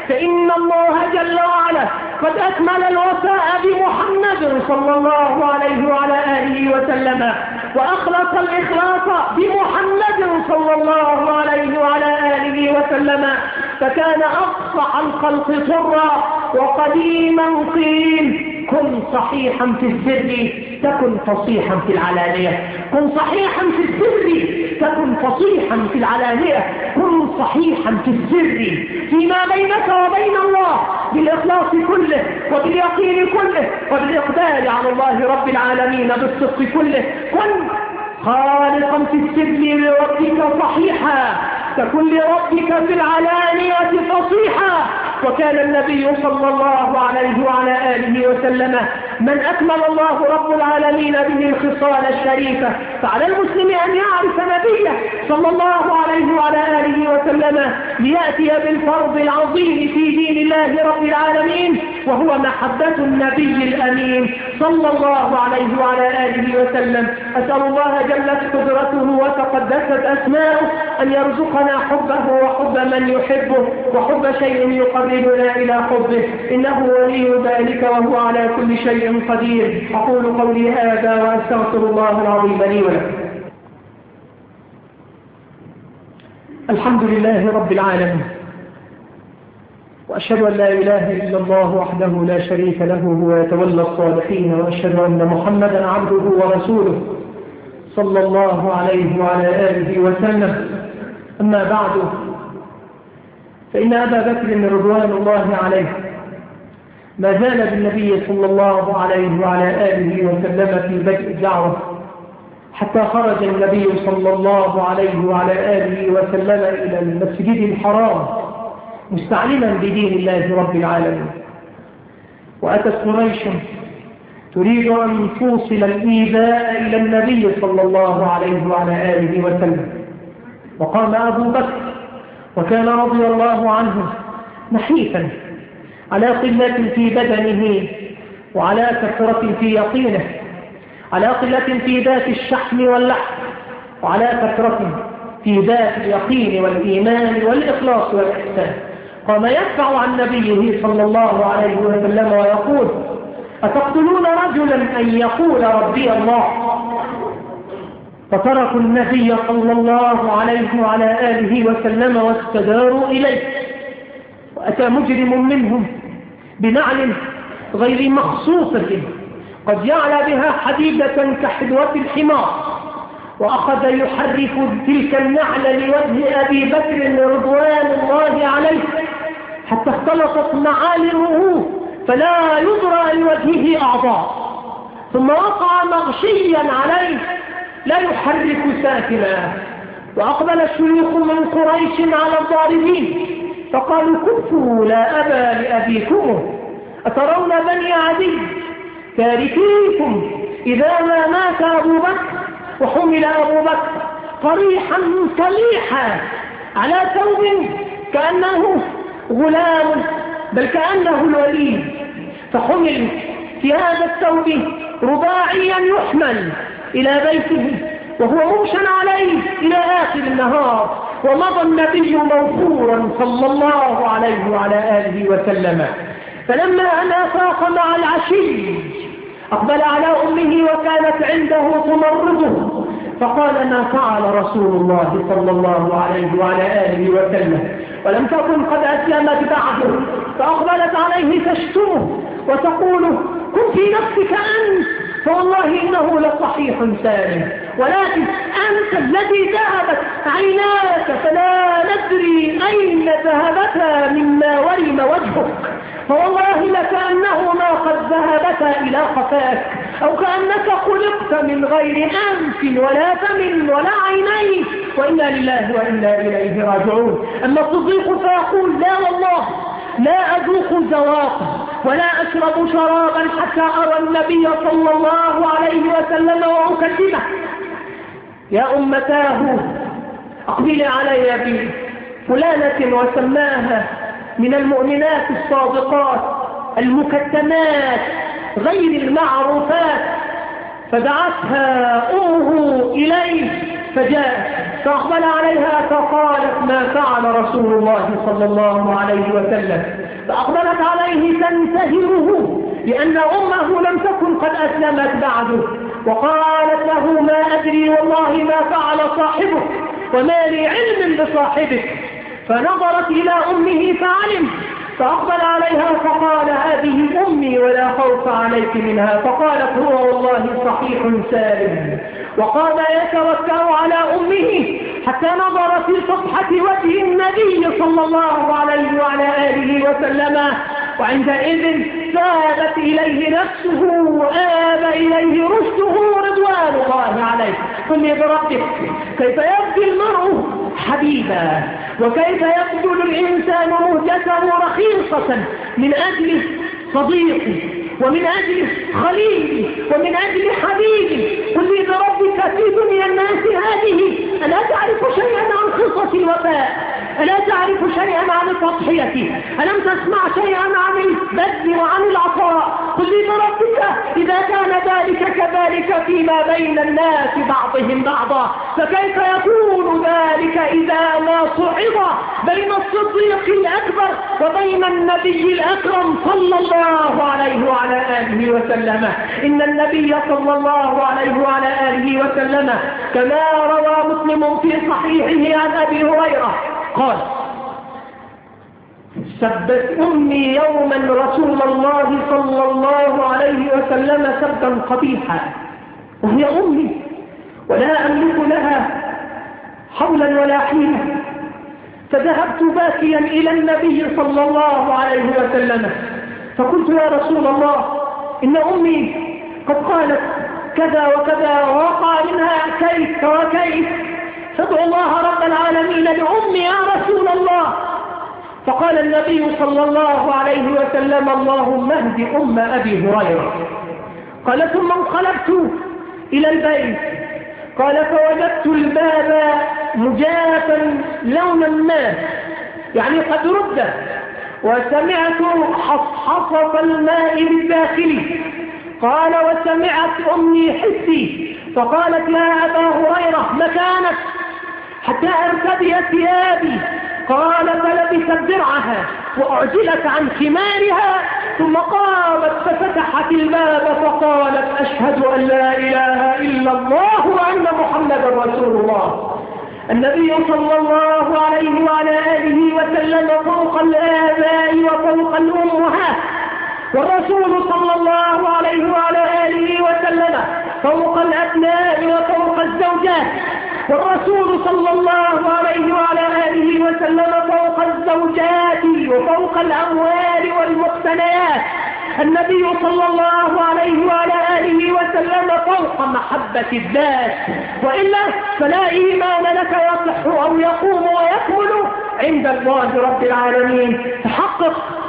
فإن الله جل وعلا قد أكمل الوفاء بمحمد صلى الله عليه وعلى آله وسلم، وأخلص الإخلاص بمحمد صلى الله عليه وعلى آله وسلم، فكان أفصح الخلق طرا. وقديما قيل: كن صحيحا في السر تكن فصيحا في العلانية. كن صحيحا في السر تكن فصيحا في العلانية. كن صحيحا في السر فيما بينك وبين الله بالإخلاص كله وباليقين كله وبالإقبال على الله رب العالمين بالصدق كله. كن خالقا في السر لربك صحيحا تكن لربك في العلانية فصيحا. وكان النبي صلى الله عليه وعلى آله وسلم من أكمل الله رب العالمين به الخصال الشريفة. فعلى المسلم أن يعرف نبيه صلى الله عليه وعلى آله وسلم ليأتي بالفرض العظيم في دين الله رب العالمين، وهو محبة النبي الأمين صلى الله عليه وعلى آله وسلم. أسأل الله جلت قدرته وتقدست أسماؤه أن يرزقنا حبه وحب من يحبه وحب شيء يقربنا إلى حبه، إنه ولي ذلك وهو على كل شيء قدير. أقول قولي هذا وأستغفر الله العظيم لي ولكم. الحمد لله رب العالمين، وأشهد أن لا إله إلا الله وحده لا شريك له هو يتولى الصالحين، وأشهد أن محمدا عبده ورسوله صلى الله عليه وعلى آله وسلم. أما بعد، فإن أبا بكر رضوان الله عليه ما زال بالنبي صلى الله عليه وعلى آله وسلم في بدء الدعوة حتى خرج النبي صلى الله عليه وعلى آله وسلم إلى المسجد الحرام مستعلما بدين الله رب العالمين. وأتت قريش تريد أن توصل الإيذاء إلى النبي صلى الله عليه وعلى آله وسلم، وقام أبو بكر وكان رضي الله عنه نحيفا على قلة في بدنه وعلى كثرة في يقينه، على قلة في ذات الشحم واللحم وعلى كثرة في ذات اليقين والإيمان والإخلاص والإحسان. قام يدفع عن نبيه صلى الله عليه وسلم ويقول: أتقتلون رجلا أن يقول ربي الله؟ فتركوا النبي صلى الله عليه وعلى آله وسلم واستداروا إليه. وأتى مجرم منهم بنعل غير مخصوصة قد يعلى بها حديدة كحدوة الحمار، وأخذ يحرك تلك النعل لوجه أبي بكر رضوان الله عليه حتى اختلطت معالمه فلا يدرى لوجهه أعضاء، ثم وقع مغشيا عليه لا يحرك ساكنا. وأقبل الشيوخ من قريش على الضاربين فقالوا: كفوا لا أبا لأبيكم، أترون بني عدي تاركيكم إذا ما مات أبو بكر وحمل أبو بكر صريحا صليحا على ثوب كأنه غلام بل كأنه الوليد، فحمل في هذا الثوب رباعيا يحمل إلى بيته وهو ممشى عليه إلى آخر النهار. ومضى النبي موفورا صلى الله عليه وعلى آله وسلم. فلما أن أفاق مع العشي أقبل على أمه وكانت عنده تمرضه، فقال: ما فعل رسول الله صلى الله عليه وعلى آله وسلم؟ ولم تكن قد أسلمت بعده، فأقبلت عليه تشتمه وتقول: كن في نفسك أنت، فوالله إنه لصحيح سالم، ولكن أنت الذي ذهبت عيناك فلا ندري أين ذهبتا مما ورم وجهك، فوالله لكأنهما قد ذهبتا إلى قفاك، أو كأنك خلقت من غير أنف ولا فم ولا عينين، وإنا لله وإنا إليه راجعون. أما الصديق فيقول: لا والله لا أذوق زواقا ولا أشرب شرابا حتى أرى النبي صلى الله عليه وسلم وأكلمه. يا أمتاه أقبل علي بفلانة وسماها من المؤمنات الصادقات المكتمات غير المعروفات، فدعتها أمه إليه فجاءت فأقبل عليها فقالت ما فعل رسول الله صلى الله عليه وسلم، فأقبلت عليه تنتهره لأن أمه لم تكن قد أسلمت بعده، وقالت له ما أدري والله ما فعل صاحبك وما لي علم بصاحبك. فنظرت إلى أمه فعلم، فأقبل عليها فقال هذه أمي ولا خوف عليك منها. فقالت هو والله صحيح سالم. وقام يتوكل على أمه حتى نظر في صفحة وجه النبي صلى الله عليه وعلى آله وسلم، وعندئذ ذهبت إليه نفسه وآب إليه رشده رضوان الله عليه. قل بربك كيف يبدي المرء حبيبا، وكيف يبذل الإنسان مهجته رخيصة من أجل صديقه ومن أجل خليله ومن أجل حبيبه. قل لي بربك في دنيا الناس هذه ألا تعرف شيئا عن قصص الوفاء؟ ألا تعرف شيئا عن التضحية؟ ألم تسمع شيئا عن البذل وعن العطاء؟ قل لي بربك إذا كان ذلك كذلك فيما بين الناس بعضهم بعضا، فكيف يكون ذلك إذا ما صعد بين الصديق الأكبر وبين النبي الأكرم صلى الله عليه وعلى آله وسلم؟ إن النبي صلى الله عليه وعلى آله وسلم كما روى مسلم في صحيحه عن أبي هريرة قال سبت أمي يوما رسول الله صلى الله عليه وسلم سبا قبيحا وهي أمي ولا أملك لها حولا ولا حيلة، فذهبت باكيا إلى النبي صلى الله عليه وسلم فقلت يا رسول الله إن أمي قد قالت كذا وكذا ووقع منها كيف وكيف، فادعو الله رب العالمين لأمي يا رسول الله. فقال النبي صلى الله عليه وسلم اللهم اهد أم أبي هريرة. قال ثم انقلبت إلى البيت، قال فوجدت الباب مجافا لونا ما يعني قد رد، وسمعت حصحصة الماء بالداخل. قال وسمعت أمي حسي فقالت يا أبا هريرة مكانك حتى أرتدي ثيابي. قال فلبست درعها وأعجلت عن خمارها ثم قامت ففتحت الباب فقالت أشهد أن لا إله إلا الله وأن محمدا رسول الله. النبي صلى الله عليه وعلى آله وسلم فوق الآباء وفوق الأمهات، والرسول صلى الله عليه وعلى آله وسلم فوق الأبناء وفوق الزوجات، والرسول صلى الله عليه وعلى آله وسلم فوق الزوجات وفوق الأموال والمقتنيات. النبي صلى الله عليه وعلى آله وسلم فوق محبة الذات، وإلا فلا إيمان لك يصح أو يقوم ويكمل عند الله رب العالمين. تحقق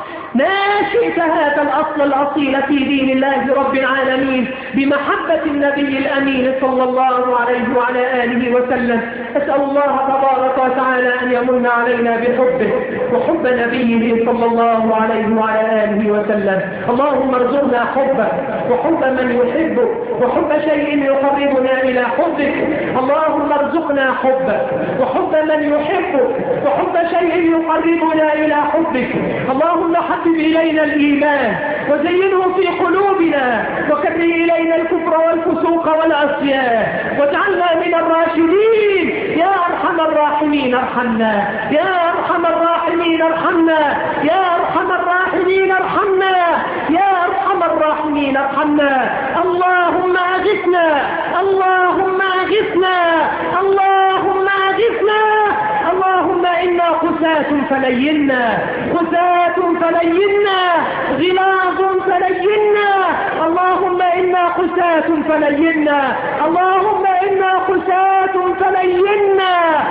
ما شئت هذا الأصل الأصيل في دين الله رب العالمين بمحبة النبي الأمين صلى الله عليه وعلى آله وسلم. أسأل الله تبارك وتعالى أن يمن علينا بحبه وحب نبيه صلى الله عليه وعلى آله وسلم. اللهم ارزقنا حبه وحب من يحبه وحب شيء يقربنا إلى حبك. اللهم ارزقنا حبه وحب من يحبه وحب شيء يقربنا إلى حبك. اللهم حبب إلينا الإيمان وزينه في قلوبنا وكره إلينا الكفر والفسوق والعصيان واجعلنا من الراشدين. يا أرحم الراحمين ارحمنا، يا أرحم الراحمين ارحمنا، يا أرحم الراحمين ارحمنا، يا أرحم الراحمين ارحمنا. اللهم أغثنا، اللهم أغثنا، اللهم أغثنا. اللهم إنا قساة فلينا، قساة فلينا، غلاظ فلينا. اللهم إنا قساة فلينا، اللهم إنا قساة فلينا،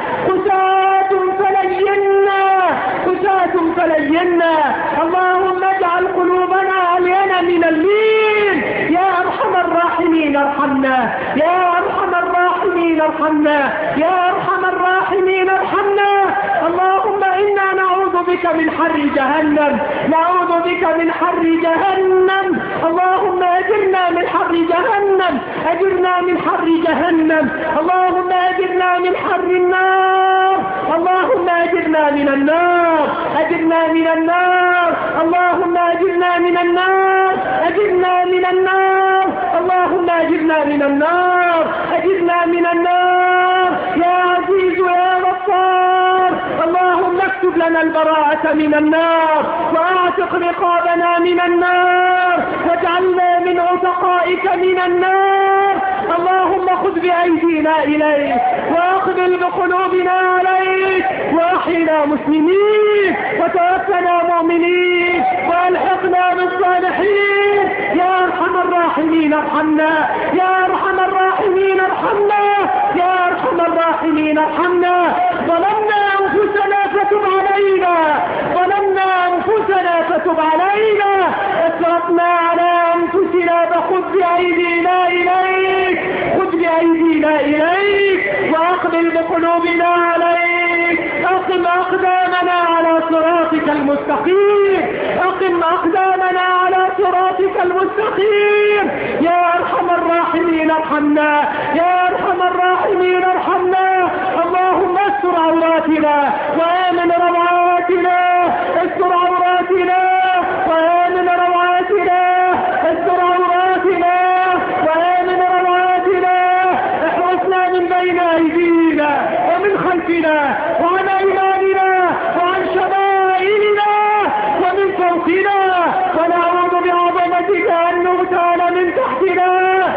قساة فلينا، قساة فلينا. اللهم اجعل قلوبنا ألين من اللين. يا أرحم الراحمين ارحمنا، يا أرحم الراحمين ارحمنا، يا أرحم الراحمين ارحمنا. اللهم إنا نعوذ بك من حر جهنم، نعوذ بك من حر جهنم. اللهم أجرنا من حر جهنم، أجرنا من حر جهنم. اللهم أجرنا من حر النار، اللهم أجرنا من النار، أجرنا من النار. اللهم أجرنا من النار، أجرنا من النار. اللهم أجرنا من النار، أجرنا من النار. يا عزيز يا غفار، اللهم اكتب لنا البراءة من النار، واعتق رقابنا من النار، واجعلنا من عتقائك من النار. اللهم خذ بأيدينا إليك، وأقبل بقلوبنا عليك، وأحينا مسلمين، وتوفنا مؤمنين، وألحقنا بالصالحين. يا أرحم الراحمين ارحمنا، يا أرحم الراحمين ارحمنا، يا أرحم الراحمين ارحمنا. ظلمنا أنفسنا فتب علينا، ظلمنا أنفسنا فتب علينا، أسرفنا على أنفسنا فخذ بأيدينا إليك، خذ بأيدينا إليك، وأقبل بقلوبنا عليك. أقم أقدامنا على صراطك المستقيم، أقم أقدامنا على صراطك المستقيم. يا أرحم الراحمين ارحمنا، يا أرحم الراحمين ارحمنا. اللهم استر عوراتنا وآمن روعاتنا، استر عوراتنا وآمن روعاتنا، استر عوراتنا وآمن روعاتنا. احرسنا من بين أيدينا ومن خلفنا وعن أيماننا وعن شمائلنا ومن فوقنا، ونعوذ بعظمتك أن نغتال من تحتنا.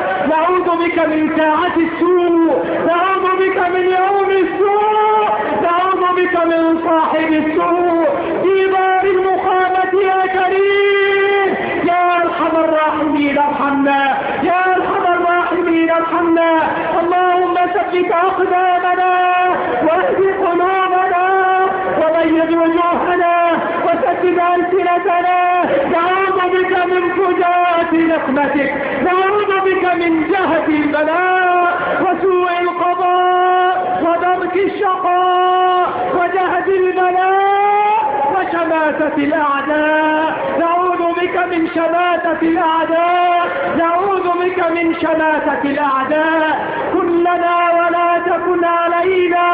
نعوذ بك من ساعة السوء، نعوذ بك من يوم السوء، نعوذ بك من صاحب السوء في دار المقامة. يا كريم يا أرحم الراحمين ارحمنا، يا أرحم الراحمين ارحمنا. اللهم ثبت أقدامنا، واهد قلوبنا، وبيض وجوهنا، وسدد ألسنتنا. نعوذ بك من فجاءة نقمتك، نعوذ بك من جهة البلاء وسوء القضاء ودرك الشقاء وجهد البلاء وشماتة الأعداء. نعوذ بك من شماتة الأعداء، نعوذ بك من شماتة الأعداء. كلنا ولا تكن علينا،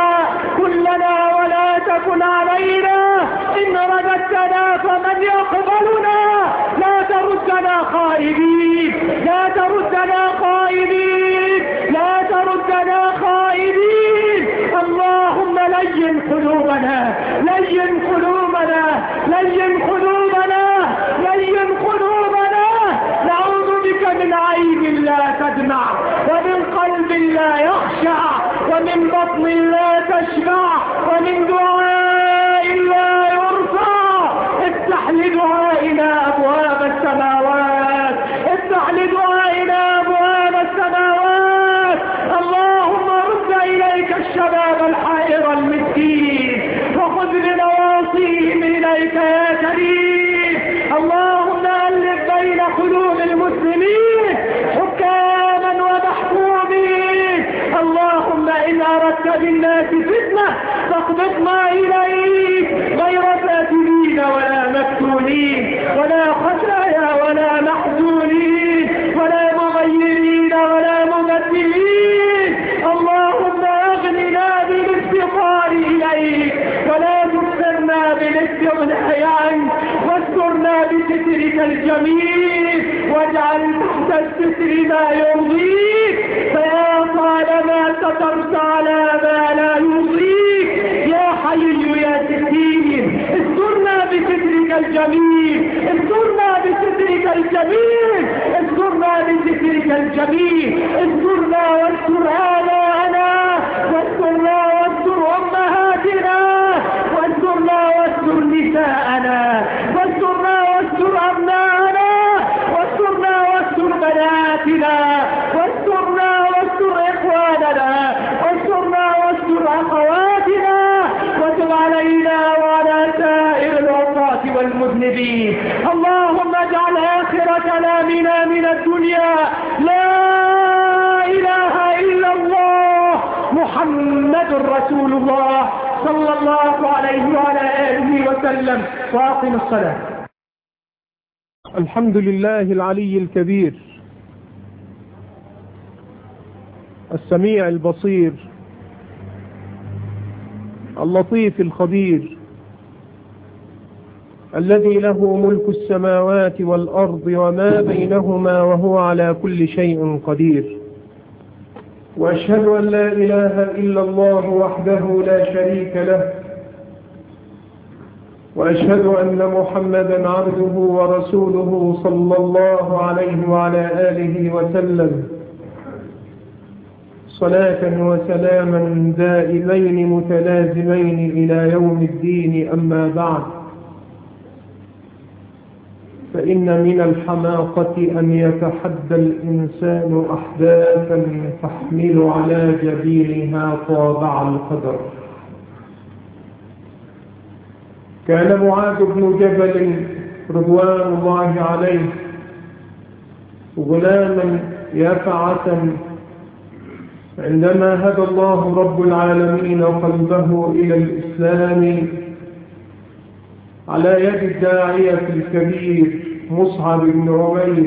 كلنا ولا تكن علينا. إن رددتنا فمن يقبلنا؟ لا تردنا خائبين، لا تردنا خائبين، لا تردنا خائبين. اللهم لين قلوبنا، لين قلوبنا، لين قلوبنا، لين قلوبنا. نعوذ بك من عين لا تدمع، ومن قلب لا يخشع، ومن بطن لا تشبع، ومن دعاء لا يرفع. افتح لدعائنا أبواب السماوات، افتح لدعائنا أبواب السماوات. اللهم رد إليك الشباب الحائر المسكين، وخذ بنواصيهم إليك يا كريم. اللهم ألف بين قلوب المسلمين حكاما ومحكومين. اللهم إن أردت بالناس فتنة فاقبضنا إليك، غير فاتنين ولا مفتونين ولا خزايا ولا محزونين ولا مغيرين ولا مبدلين. اللهم أغننا بالافتقار إليك، ولا تكثرنا بالاستغناء عنك، واسترنا بسترك الجميل، واجعل تحت الستر ما يرضيك. فيا طالما سترت على ما لا يرضيك، يا حي يا ستير، استرنا بسترك الجميل، استرنا بسترك الجميل، استرنا بسترك الجميل، استرنا واستر آباءنا، واسترنا واستر أمهاتنا، واسترنا واستر نساءنا، واسترنا واستر أبناءنا، واسترنا واستر بناتنا، واسترنا واستر إخواننا، واسترنا واستر أخواتنا، وتب علينا وعلى سائر العصاة والمذنبين. اللهم اجعل آخر كلامنا من الدنيا لا إله إلا الله محمد رسول الله صلى الله عليه وعلى آله وسلم. وسلم، وأقم الصلاة. الحمد لله العلي الكبير السميع البصير اللطيف الخبير الذي له ملك السماوات والأرض وما بينهما وهو على كل شيء قدير. وأشهد أن لا إله إلا الله وحده لا شريك له، وأشهد أن محمدا عبده ورسوله صلى الله عليه وعلى آله وسلم، صلاة وسلاما دائمين متلازمين إلى يوم الدين. أما بعد، فإن من الحماقة أن يتحدى الإنسان أحداثا تحمل على جبينها طابع القدر. كان معاذ بن جبل رضوان الله عليه غلاما يافعة عندما هدى الله رب العالمين قلبه إلى الإسلام على يد الداعية الكبير مصعب بن عمير،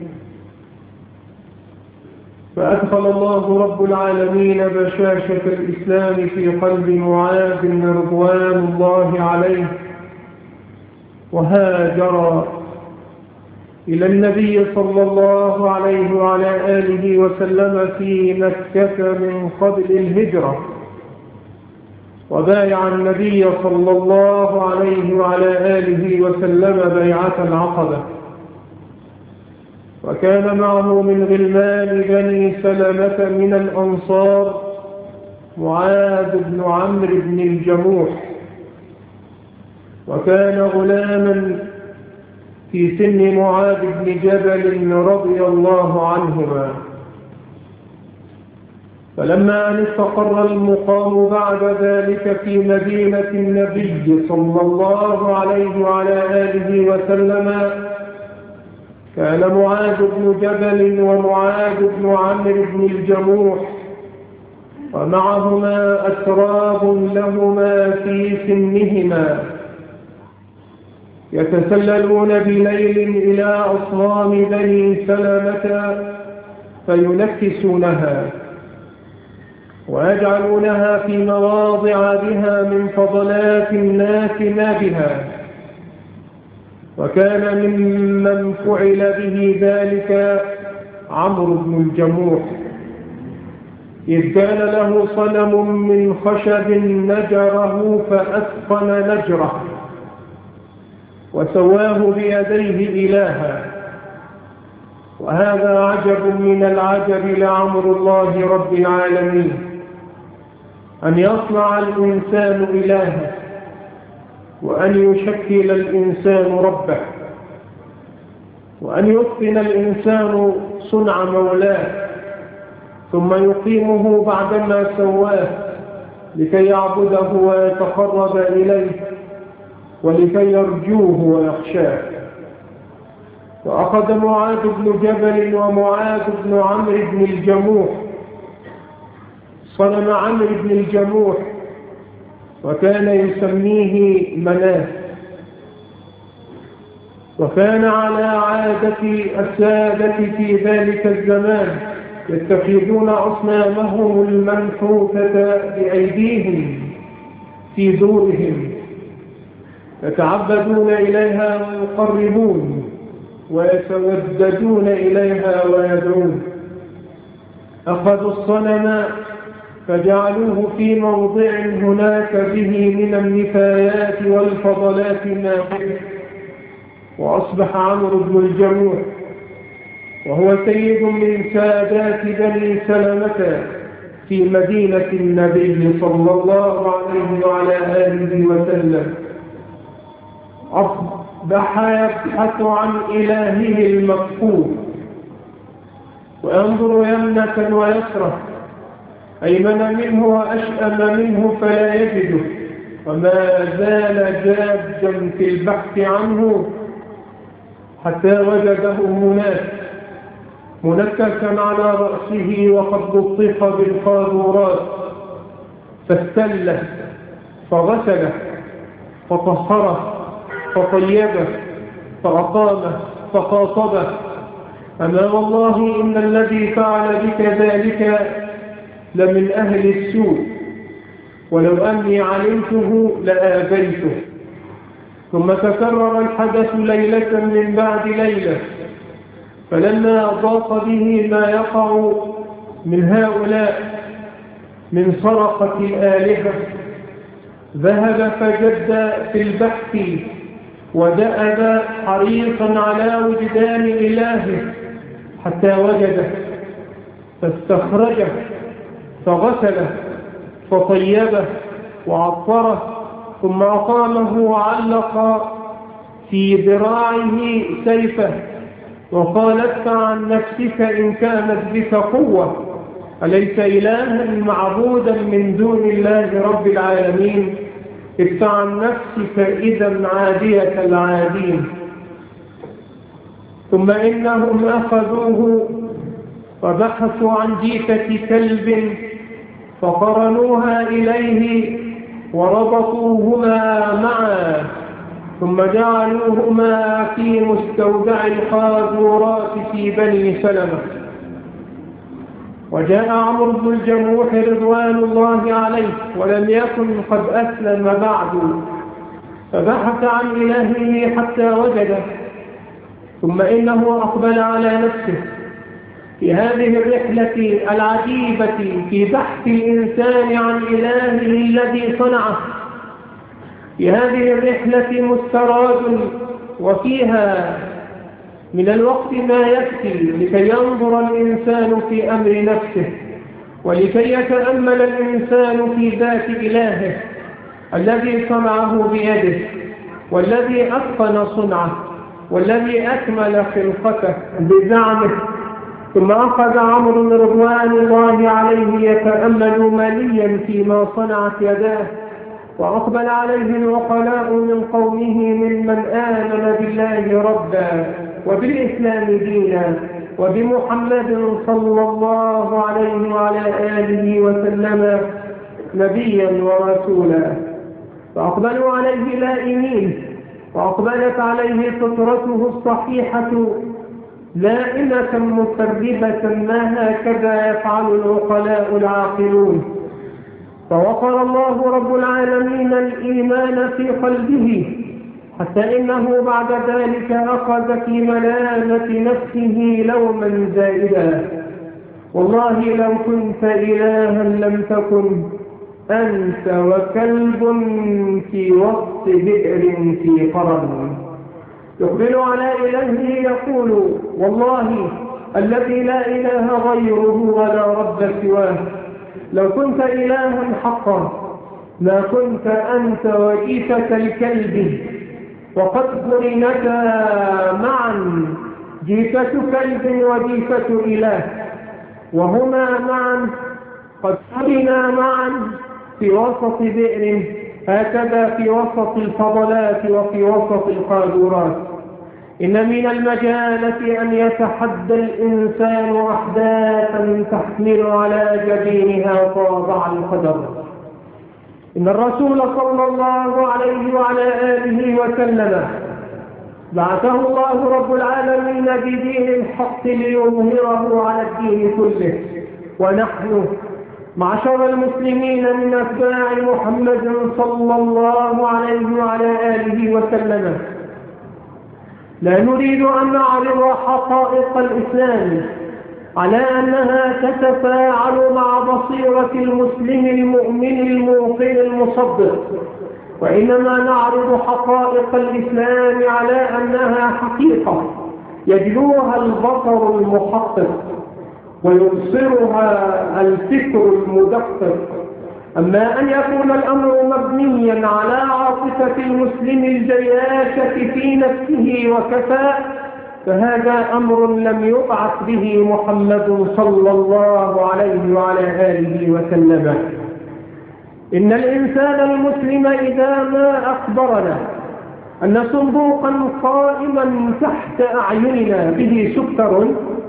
فأدخل الله رب العالمين بشاشة الإسلام في قلب معاذ رضوان الله عليه، وهاجر إلى النبي صلى الله عليه وعلى آله وسلم في مكة من قبل الهجرة، وبايع النبي صلى الله عليه وعلى آله وسلم بيعة العقبة. وكان معه من غلمان بني سلمة من الأنصار معاذ بن عمرو بن الجموح، وكان غلاما في سن معاذ بن جبل رضي الله عنهما. فلما أن استقر المقام بعد ذلك في مدينة النبي صلى الله عليه وعلى آله وسلم، كان معاذ بن جبل ومعاذ بن عمرو بن الجموح ومعهما أتراب لهما في سنهما يتسللون بليل إلى أصنام بني سلمة فينكسونها ويجعلونها في مواضع بها من فضلات الناس ما بها. وكان ممن فعل به ذلك عمرو بن الجموح، إذ كان له صنم من خشب نجره فأتقن نجره وسواه بيديه إلها. وهذا عجب من العجب لعمر الله رب العالمين، أن يصنع الإنسان إلها وأن يشكل الإنسان ربه وأن يتقن الإنسان صنع مولاه ثم يقيمه بعدما سواه لكي يعبده ويتقرب إليه ولكي يرجوه ويخشاه. وأخذ معاذ بن جبل ومعاذ بن عمرو بن الجموح صنم عمرو بن الجموح، وكان يسميه مناه. وكان على عادة السادة في ذلك الزمان يتخذون أصنامهم المنحوتة بأيديهم في دورهم، يتعبدون إليها ويقربون ويتوددون إليها ويدعون. أخذوا الصنم فجعلوه في موضع هناك به من النفايات والفضلات الناقصة، وأصبح عمرو بن الجموح وهو سيد من سادات بني سلمة في مدينة النبي صلى الله عليه وعلى آله وسلم. أصبح يبحث عن إلهه المفقود وينظر يمنة ويسرة، أيمن منه وأشأم منه فلا يجده، وما زال جادا في البحث عنه حتى وجده هناك منكسا على رأسه وقد لطخ بالقارورات، فاستله فغسله فطهره فطيبه فأقامه فخاطبه. أما والله إن الذي فعل بك ذلك لمن أهل السوء، ولو أني علمته لآبيته. ثم تكرر الحدث ليلة من بعد ليلة، فلما ضاق به ما يقع من هؤلاء من سرقة الآلهة ذهب فجد في البحث ودأب حريصا على وجدان إلهه حتى وجده، فاستخرجه فغسله فطيبه وعطره، ثم أقامه وعلق في ذراعه سيفه وقال: ادفع عن نفسك إن كانت بك قوة، أليس إلها معبودا من دون الله رب العالمين؟ ادفع عن نفسك إذا عادية العادين. ثم إنهم أخذوه وبحثوا عن جيفة كلب فقرنوها إليه وربطوهما معا، ثم جعلوهما في مستودع القاذورات في بني سلمة. وجاء عمرو بن الجموح رضوان الله عليه ولم يكن قد أسلم بعد، فبحث عن إلهه حتى وجده. ثم إنه أقبل على نفسه في هذه الرحلة العجيبة في بحث الإنسان عن إلهه الذي صنعه. في هذه الرحلة مستراد وفيها من الوقت ما يكفي لكي ينظر الإنسان في أمر نفسه، ولكي يتأمل الإنسان في ذات إلهه الذي صنعه بيده، والذي أتقن صنعه، والذي أكمل خلقته بزعمه. ثم أخذ عمرو رضوان الله عليه يتأمل مليا فيما صنعت يداه، وأقبل عليه العقلاء من قومه ممن آمن بالله ربا وبالإسلام دينا وبمحمد صلى الله عليه وعلى آله وسلم نبيا ورسولا، فأقبلوا عليه لائمين، وأقبلت عليه فطرته الصحيحة لائمة مسربة، ما هكذا يفعل العقلاء العاقلون. فوقر الله رب العالمين الإيمان في قلبه، حتى إنه بعد ذلك أخذ في ملامة نفسه لوما زائدا: والله لو كنت إلها لم تكن أنت وكلب في وسط بئر في قرن. يقبل على إلهه يقول: والله الذي لا إله غيره ولا رب سواه، لو كنت إلها حقا ما كنت أنت وجيفة الكلب، وقد قرنتا معا، جيفة كلب وجيفة إله، وهما معا قد قرنا معا في وسط بئر، هكذا في وسط الفضلات وفي وسط القاذورات. إن من المجالة أن يتحدى الإنسان أحداثا تحمل على جبينها طابع القدر. إن الرسول صلى الله عليه وعلى آله وسلم بعثه الله رب العالمين بدين الحق ليظهره على الدين كله، ونحن معشر المسلمين من أتباع محمد صلى الله عليه وعلى آله وسلم لا نريد أن نعرض حقائق الإسلام على أنها تتفاعل مع بصيرة المسلم المؤمن الموقن المصدق، وإنما نعرض حقائق الإسلام على أنها حقيقة يجلوها البصر المحقق ويبصرها الفكر المدقق. أما أن يكون الأمر مبنيا على عاطفة المسلم الجياشة في نفسه وكفى، فهذا أمر لم يبعث به محمد صلى الله عليه وعلى آله وسلم. إن الإنسان المسلم إذا ما أخبرنا أن صندوقا قائما تحت أعيننا به سكر،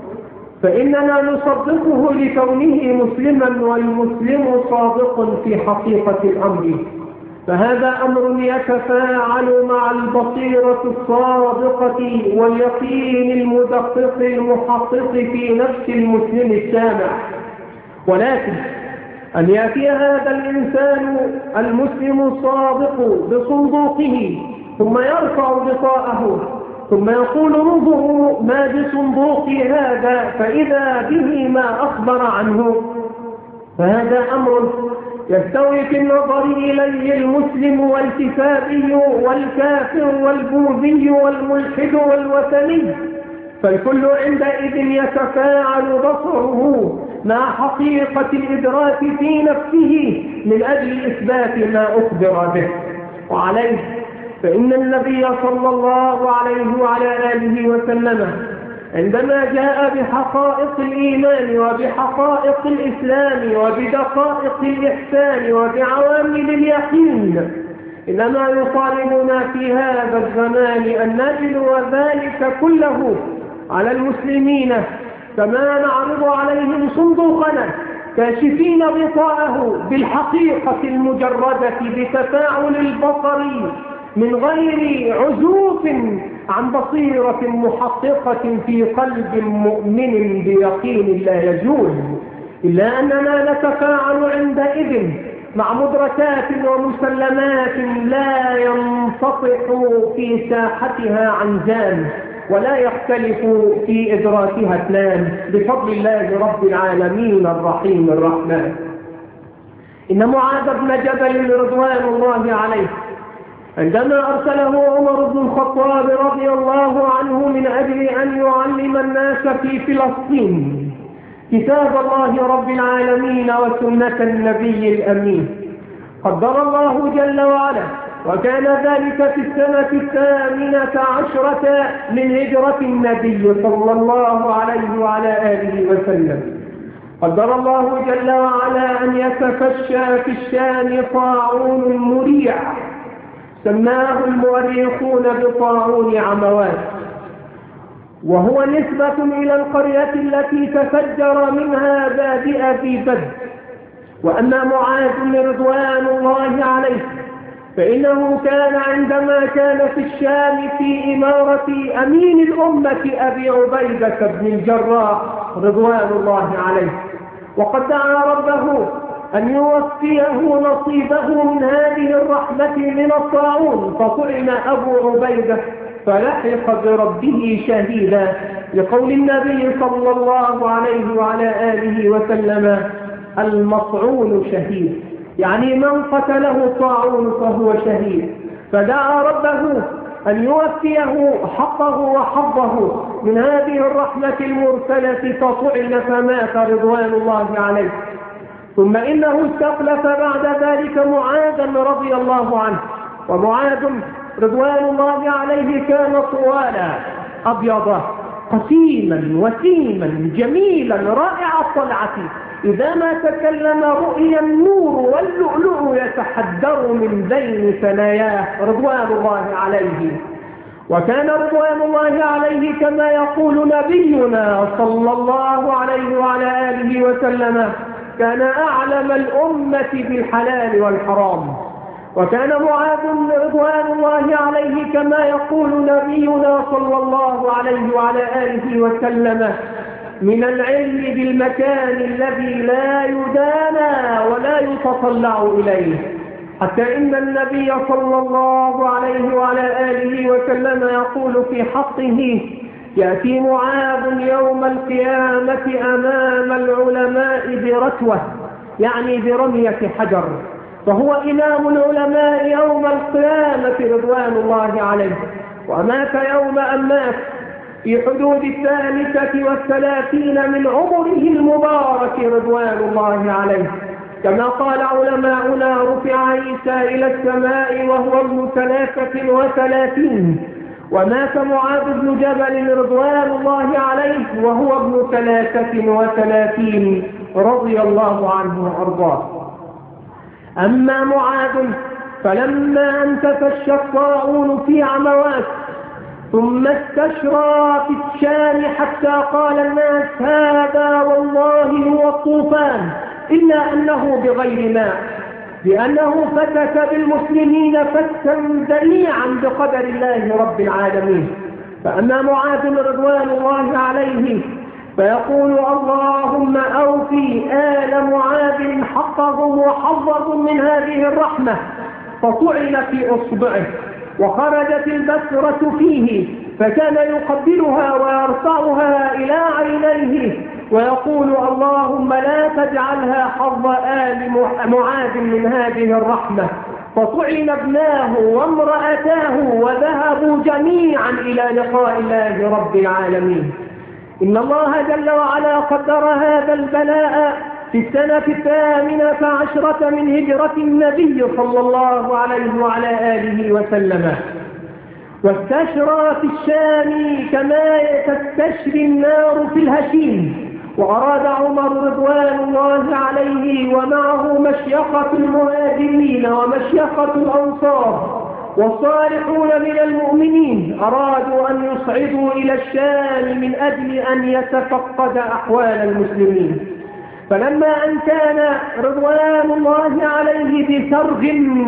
فإننا نصدقه لكونه مسلما، والمسلم صادق في حقيقة الأمر. فهذا أمر يتفاعل مع البصيرة الصادقة واليقين المدقق المحقق في نفس المسلم السامع. ولكن أن يأتي هذا الإنسان المسلم الصادق بصندوقه ثم يرفع غطاءه ثم يقول انظروا ما بصندوق هذا فإذا به ما أخبر عنه، فهذا أمر يستوي في النظر إليه المسلم والكتابي والكافر والبوذي والملحد والوثني، فالكل عندئذ يتفاعل بصره مع حقيقة الإدراك في نفسه من أجل إثبات ما أخبر به. وعليه فإن النبي صلى الله عليه وعلى آله وسلم عندما جاء بحقائق الإيمان وبحقائق الإسلام وبدقائق الإحسان وبعوامل اليقين، إنما يطالبنا في هذا الزمان أن نجلو ذلك كله على المسلمين كما نعرض عليهم صندوقنا كاشفين غطاءه بالحقيقة المجردة بتفاعل البصر من غير عزوف عن بصيرة محققة في قلب مؤمن بيقين لا يزول، إلا أننا نتفاعل عندئذ مع مدركات ومسلمات لا ينفصح في ساحتها عن جان ولا يختلف في إدراكها اثنان بفضل الله رب العالمين الرحيم الرحمن. إن معاذ بن جبل رضوان الله عليه عندما أرسله عمر بن الخطاب رضي الله عنه من أجل أن يعلم الناس في فلسطين كتاب الله رب العالمين وسنة النبي الأمين، قدر الله جل وعلا وكان ذلك في السنة الثامنة عشرة من هجرة النبي صلى الله عليه وعلى آله وسلم، قدر الله جل وعلا أن يتفشى في الشام طاعون مريع سماه المؤرخون بطاعون عموات، وهو نسبة إلى القرية التي تفجر منها بادئ في بدر. وأما معاذ رضوان الله عليه فإنه كان عندما كان في الشام في إمارة أمين الأمة أبي عبيدة بن الجراح رضوان الله عليه، وقد دعا ربه أن يوفيه نصيبه من هذه الرحمة من الطاعون، فطعن أبو عبيدة فلحق بربه شهيدا، لقول النبي صلى الله عليه وعلى آله وسلم المطعون شهيد، يعني من قتله الطاعون فهو شهيد. فدعا ربه أن يوفيه حقه وحظه من هذه الرحمة المرسلة، فطعن فمات رضوان الله عليه. ثم إنه استخلف بعد ذلك معاذا رضي الله عنه، ومعاذ رضوان الله عليه كان طوالا أبيضا قسيما وسيما جميلا رائع الطلعة، إذا ما تكلم رؤيا النور واللؤلؤ يتحدر من بين ثناياه رضوان الله عليه. وكان رضوان الله عليه كما يقول نبينا صلى الله عليه وعلى آله وسلم كان أعلم الأمة بالحلال والحرام. وكان معاذ رضوان الله عليه كما يقول نبينا صلى الله عليه وعلى آله وسلم من العلم بالمكان الذي لا يدانى ولا يتطلع إليه، حتى إن النبي صلى الله عليه وعلى آله وسلم يقول في حقه يأتي معاذ يوم القيامة أمام العلماء برتوة، يعني برمية حجر، فهو إمام العلماء يوم القيامة رضوان الله عليه. ومات يوم أن مات في حدود الثالثة والثلاثين من عمره المبارك رضوان الله عليه، كما قال علماؤنا رفع عيسى إلى السماء وهو ابن ثلاثة وثلاثين، ومات معاذ بن جبل رضوان الله عليه وهو ابن ثلاثة وثلاثين رضي الله عنه وأرضاه. أما معاذ فلما أن تفشى الطاعون في عموات ثم استشرى في الشام حتى قال الناس هذا والله هو الطوفان إلا أنه بغير ماء، لأنه فتك بالمسلمين فتكا ذريعا بقدر الله رب العالمين. فأما معاذ رضوان الله عليه فيقول اللهم أوفي آل معاذ حقهم وحظهم من هذه الرحمة، فطعن في أصبعه وخرجت البسرة فيه، فكان يقبلها ويرفعها إلى عينيه ويقول اللهم لا تجعلها حظ آل معاذ من هذه الرحمة، فطعن ابناه وامرأتاه وذهبوا جميعا إلى لقاء الله رب العالمين. إن الله جل وعلا قدر هذا البلاء في السنة الثامنة عشرة من هجرة النبي صلى الله عليه وعلى آله وسلم، واستشرى في الشام كما تستشري النار في الهشيم. وأراد عمر رضوان الله عليه ومعه مشيخة المهاجرين ومشيخة الأنصار والصالحون من المؤمنين، أرادوا أن يصعدوا إلى الشام من أجل أن يتفقد أحوال المسلمين. فلما أن كان رضوان الله عليه بسرج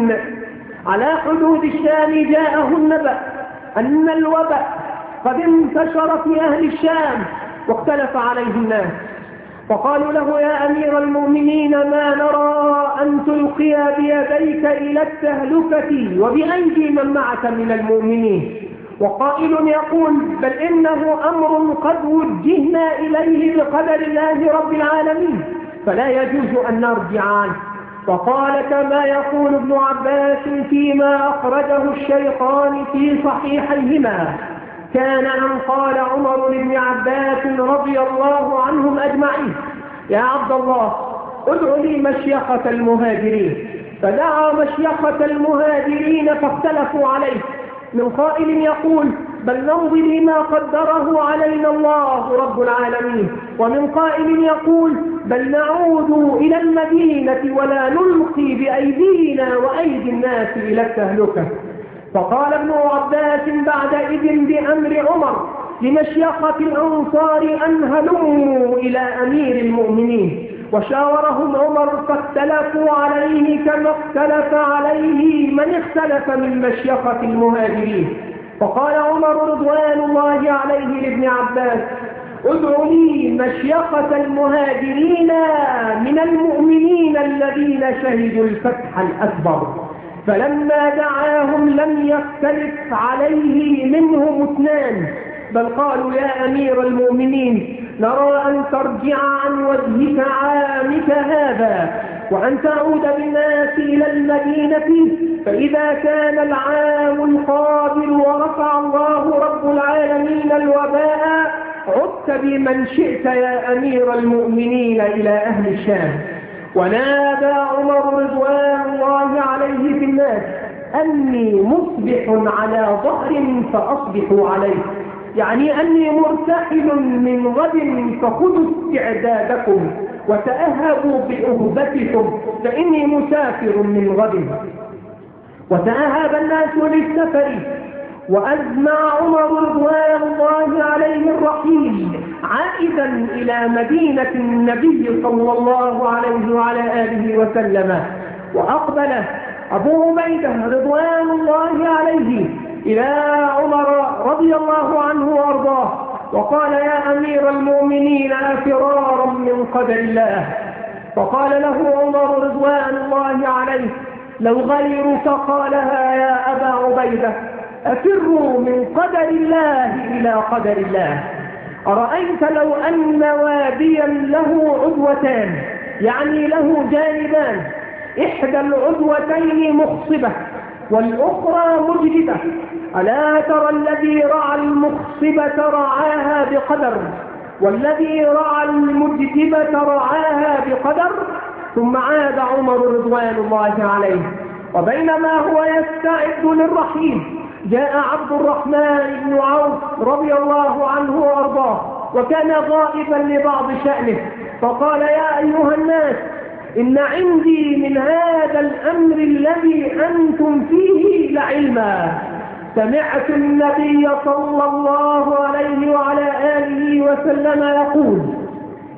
على حدود الشام جاءه النبأ أن الوباء قد انتشر في أهل الشام واختلف عليه الناس، فقالوا له يا أمير المؤمنين ما نرى أن تلقي بيديك إلى التهلكة وبأيدي من معك من المؤمنين. وقائل يقول بل إنه أمر قد وجهنا إليه بقدر الله رب العالمين فلا يجوز أن نرجع عنه. وقال كما يقول ابن عباس فيما أخرجه الشيخان في صحيحيهما كان أن قال عمر لابن عباس رضي الله عنهم أجمعين يا عبد الله ادع لي مشيخة المهاجرين، فدعا مشيخة المهاجرين فاختلفوا عليه، من قائل يقول بل نمضي لما قدره علينا الله رب العالمين، ومن قائل يقول بل نعود إلى المدينة ولا نلقي بأيدينا وأيدي الناس إلى التهلكة. فقال ابن عباس بعدئذ بأمر عمر لمشيخة الأنصار أن هلموا إلى أمير المؤمنين، وشاورهم عمر فاختلفوا عليه كما اختلف عليه من اختلف من مشيخة المهاجرين. فقال عمر رضوان الله عليه لابن عباس ادعوا لي مشيخة المهاجرين من المؤمنين الذين شهدوا الفتح الأكبر. فلما دعاهم لم يختلف عليه منهم اثنان، بل قالوا يا أمير المؤمنين نرى أن ترجع عن وجهك عامك هذا وأن تعود بالناس إلى المدينة، فإذا كان العام القابل ورفع الله رب العالمين الوباء عدت بمن شئت يا أمير المؤمنين إلى أهل الشام. ونادى عمر رضوان الله عليه في الناس أني مصبح على ظهر فأصبحوا عليه، يعني أني مرتحل من غد فخذوا استعدادكم وتأهبوا بأهبتكم فإني مسافر من غد. وتأهب الناس للسفر، وأزمع عمر رضوان الله عليه الرحيل عائدا إلى مدينة النبي صلى الله عليه وعلى آله وسلم. وأقبل أبو عبيدة رضوان الله عليه إلى عمر رضي الله عنه وأرضاه وقال يا أمير المؤمنين فرارا من قدر الله. فقال له عمر رضوان الله عليه لو غيرك قالها يا أبا عبيدة أفروا من قدر الله إلى قدر الله. أرأيت لو أن واديا له عدوتان، يعني له جانبان، إحدى العدوتين مخصبة والأخرى مجدبة، ألا ترى الذي رعى المخصبة رعاها بقدر والذي رعى المجدبة رعاها بقدر؟ ثم عاد عمر رضوان الله عليه، وبينما هو يستعد للرحيل جاء عبد الرحمن بن عوف رضي الله عنه وأرضاه وكان غائبا لبعض شأنه، فقال يا أيها الناس إن عندي من هذا الأمر الذي أنتم فيه لعلما. سمعت النبي صلى الله عليه وعلى آله وسلم يقول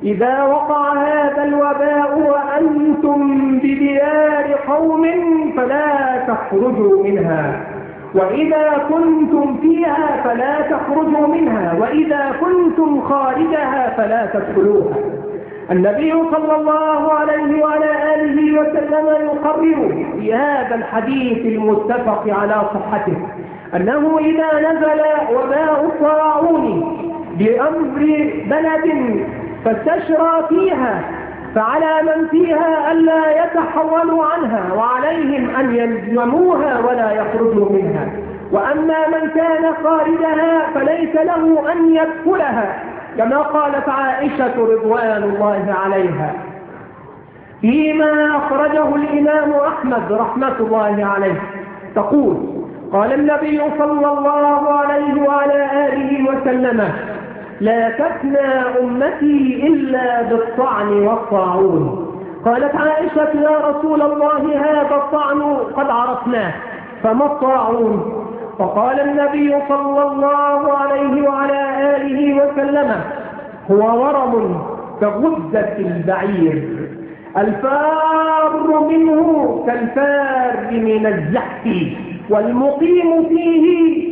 إذا وقع هذا الوباء وأنتم بديار قوم فلا تخرجوا منها، وإذا كنتم فيها فلا تخرجوا منها، وإذا كنتم خارجها فلا تدخلوها. النبي صلى الله عليه وعلى آله وسلم يقرر في هذا الحديث المتفق على صحته أنه إذا نزل وباء الطاعون بأمر بلد فاستشرى فيها فعلى من فيها ألا يتحولوا عنها، وعليهم أن يلزموها ولا يخرجوا منها. وأما من كان خارجها فليس له أن يدخلها، كما قالت عائشة رضوان الله عليها فيما أخرجه الإمام أحمد رحمة الله عليه، تقول: قال النبي صلى الله عليه وعلى آله وسلم: لا تفنى أمتي إلا بالطعن والطاعون. قالت عائشة: يا رسول الله هذا الطعن قد عرفناه، فما الطاعون؟ فقال النبي صلى الله عليه وعلى آله وسلم: هو ورم كغدة البعير، الفار منه كالفار من الزحف، والمقيم فيه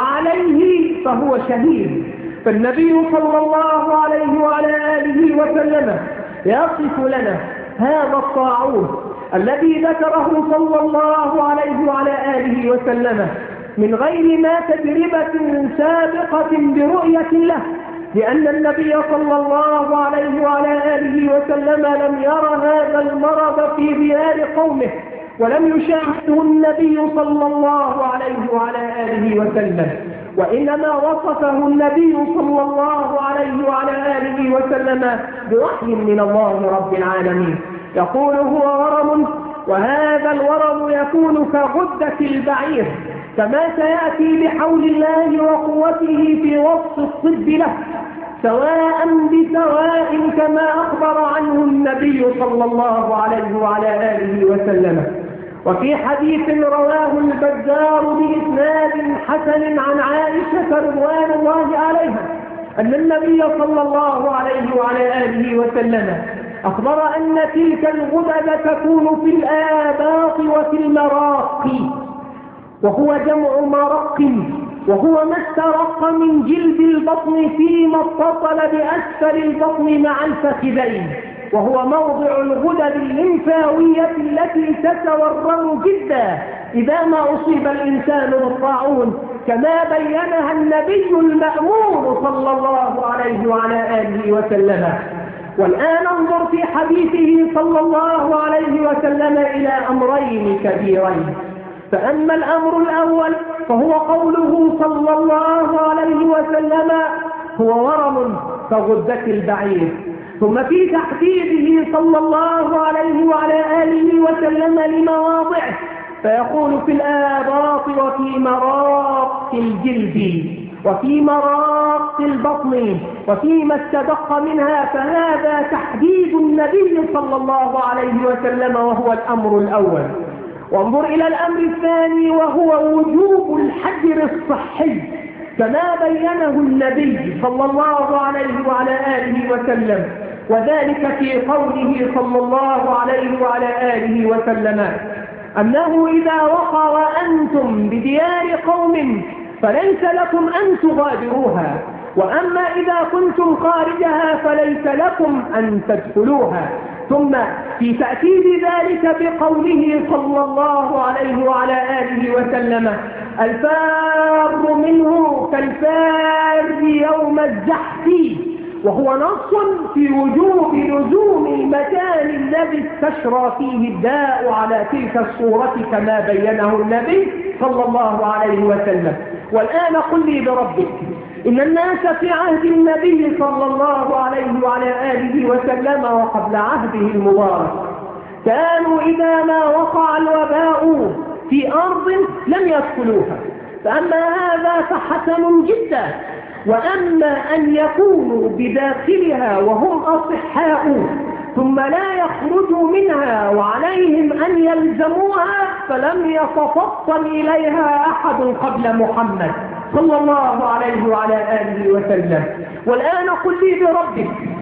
وعليه فهو شهيد. فالنبي صلى الله عليه وعلى آله وسلم يصف لنا هذا الطاعون الذي ذكره صلى الله عليه وعلى آله وسلم من غير ما تجربة سابقة برؤية له، لأن النبي صلى الله عليه وعلى آله وسلم لم ير هذا المرض في ديار قومه، ولم يشاهده النبي صلى الله عليه وعلى آله وسلم، وإنما وصفه النبي صلى الله عليه وعلى آله وسلم بوحي من الله رب العالمين، يقول: هو ورم، وهذا الورم يكون كغدة البعير، كما سيأتي بحول الله وقوته في وصف الطب له، سواء بسواء كما أخبر عنه النبي صلى الله عليه وعلى آله وسلم. وفي حديث رواه البزار بإسناد حسن عن عائشة رضوان الله عليها أن النبي صلى الله عليه وعلى آله وسلم أخبر أن تلك الغدد تكون في الآباط وفي المراق، وهو جمع مرق، وهو ما استرق من جلد البطن فيما اتصل بأسفل البطن مع الفخذين، وهو موضع الغدد الليمفاوية التي تتورم جدا إذا ما أصيب الإنسان بالطاعون، كما بينها النبي المأمون صلى الله عليه وعلى آله وسلم. والآن انظر في حديثه صلى الله عليه وسلم إلى أمرين كبيرين. فأما الأمر الأول فهو قوله صلى الله عليه وسلم: هو ورم كغدة البعير. ثم في تحديده صلى الله عليه وعلى آله وسلم لمواضعه فيقول: في الآباط وفي مراق الجلد وفي مراق البطن وفيما استدق منها، فهذا تحديد النبي صلى الله عليه وسلم وهو الأمر الأول. وانظر إلى الأمر الثاني وهو وجوب الحجر الصحي، كما بينه النبي صلى الله عليه وعلى آله وسلم، وذلك في قوله صلى الله عليه وعلى آله وسلم: أنه إذا وقع وأنتم بديار قوم فليس لكم أن تغادروها، وأما إذا كنتم خارجها فليس لكم أن تدخلوها. ثم في تأكيد ذلك بقوله صلى الله عليه وعلى آله وسلم: الفار منه كالفار يوم الزحف، وهو نص في وجوب لزوم المكان الذي استشرى فيه الداء على تلك الصورة كما بينه النبي صلى الله عليه وسلم. والآن قل لي بربك، إن الناس في عهد النبي صلى الله عليه وعلى آله وسلم وقبل عهده المبارك كانوا إذا ما وقع الوباء في أرض لم يدخلوها، فأما هذا فحسن جدا. وأما أن يكونوا بداخلها وهم أصحاء ثم لا يخرجوا منها وعليهم أن يلزموها فلم يتفطن إليها أحد قبل محمد صلى الله عليه وعلى آله وسلم. والآن قل لي بربك،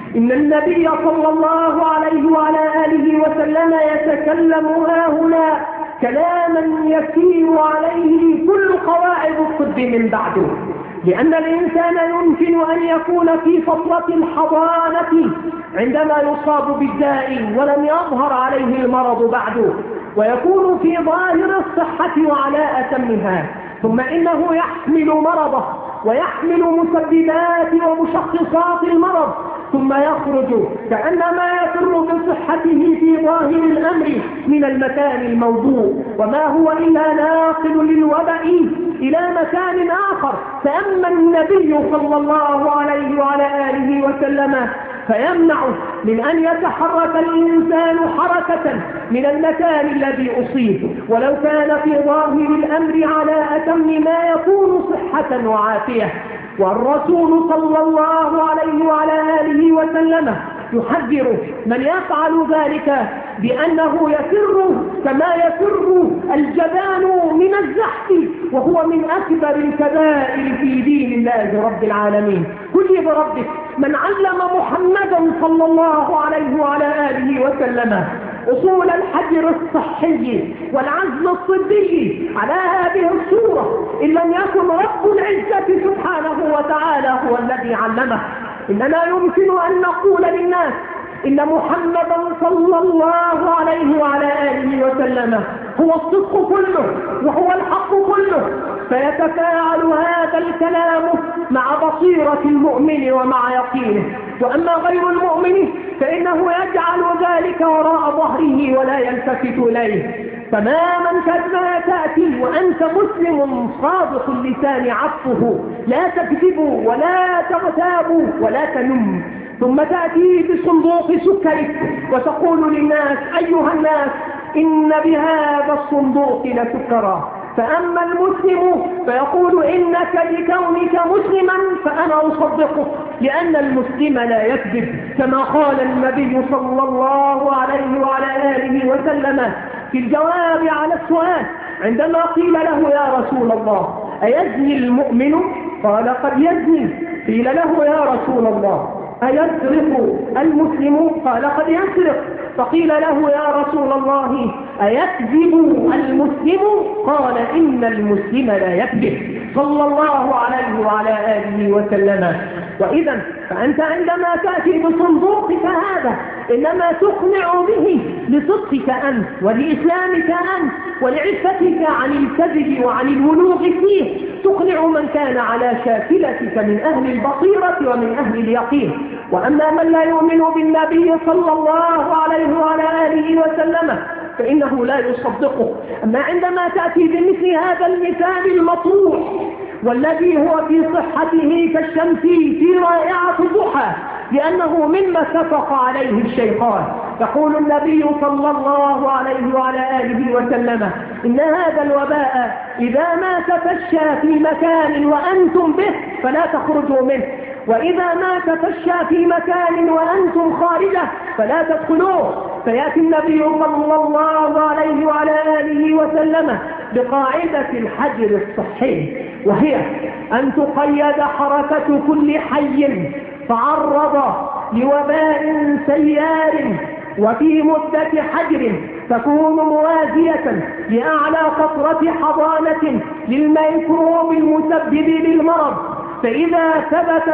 إن النبي صلى الله عليه وعلى آله وسلم يتكلم هنا كلاما يسير عليه كل قواعد الطب من بعده، لأن الإنسان يمكن أن يكون في فترة الحضانة عندما يصاب بالداء ولم يظهر عليه المرض بعده، ويكون في ظاهر الصحة وعلى أتمها، ثم إنه يحمل مرضه ويحمل مسببات ومشخصات المرض، ثم يخرج كأنما يفر بصحته في ظاهر الأمر من المكان الموضوع، وما هو إلا ناقل للوباء إلى مكان آخر. فأما النبي صلى الله عليه وعلى آله وسلم فيمنع من أن يتحرك الإنسان حركة من المكان الذي أصيب، ولو كان في ظاهر الأمر على أتم ما يكون صحة وعافية. والرسول صلى الله عليه وعلى آله وسلم يحذر من يفعل ذلك بأنه يفر كما يفر الجبان من الزحف، وهو من أكبر الكبائر في دين الله رب العالمين. كل بربك من علم محمدا صلى الله عليه وعلى آله وسلم أصول الحجر الصحي والعزل الطبي على هذه الصورة إن لم يكن رب العزة سبحانه وتعالى هو الذي علمه. إننا يمكن أن نقول للناس إن محمدا صلى الله عليه وعلى آله وسلم هو الصدق كله وهو الحق كله، فيتفاعل هذا الكلام مع بصيرة المؤمن ومع يقينه. وأما غير المؤمن فإنه يجعل ذلك وراء ظهره ولا يلتفت إليه. تماما كما تأتي وأنت مسلم صادق اللسان عفه، لا تكذب ولا تغتاب ولا تنم، ثم تأتي بصندوق سكرك وتقول للناس أيها الناس إن بهذا الصندوق لسكرا. فأما المسلم فيقول إنك بكونك مسلما فأنا أصدقك، لأن المسلم لا يكذب، كما قال النبي صلى الله عليه وعلى آله وسلم في الجواب على السؤال عندما قيل له يا رسول الله أيزني المؤمن؟ قال قد يزني. قيل له يا رسول الله أيسرق المسلم؟ قال قد يسرق. فقيل له يا رسول الله أيكذب المسلم؟ قال إن المسلم لا يكذب، صلى الله عليه وعلى آله وسلم. وإذا فأنت عندما تأتي بصندوقك هذا إنما تقنع به لصدقك أنت ولإسلامك أنت ولعفتك عن الكذب وعن الولوغ فيه، تقنع من كان على شاكلتك من أهل البصيرة ومن أهل اليقين. وأما من لا يؤمن بالنبي صلى الله عليه وعلى آله وسلم فإنه لا يصدقه. أما عندما تأتي بمثل هذا المثال المطروح والذي هو في صحته كالشمس في رائعة الضحى لأنه مما اتفق عليه الشيخان، يقول النبي صلى الله عليه وعلى آله وسلم إن هذا الوباء إذا ما تفشى في مكان وأنتم به فلا تخرجوا منه، وإذا ما تفشى في مكان وأنتم خارجه فلا تدخلوه. فيأتي النبي صلى الله عليه وعلى آله وسلم بقاعدة الحجر الصحي، وهي أن تقيد حركة كل حي تعرض لوباء سيار وفي مدة حجر تكون موازية لأعلى فترة حضانة للميكروب المسبب للمرض، فإذا ثبتت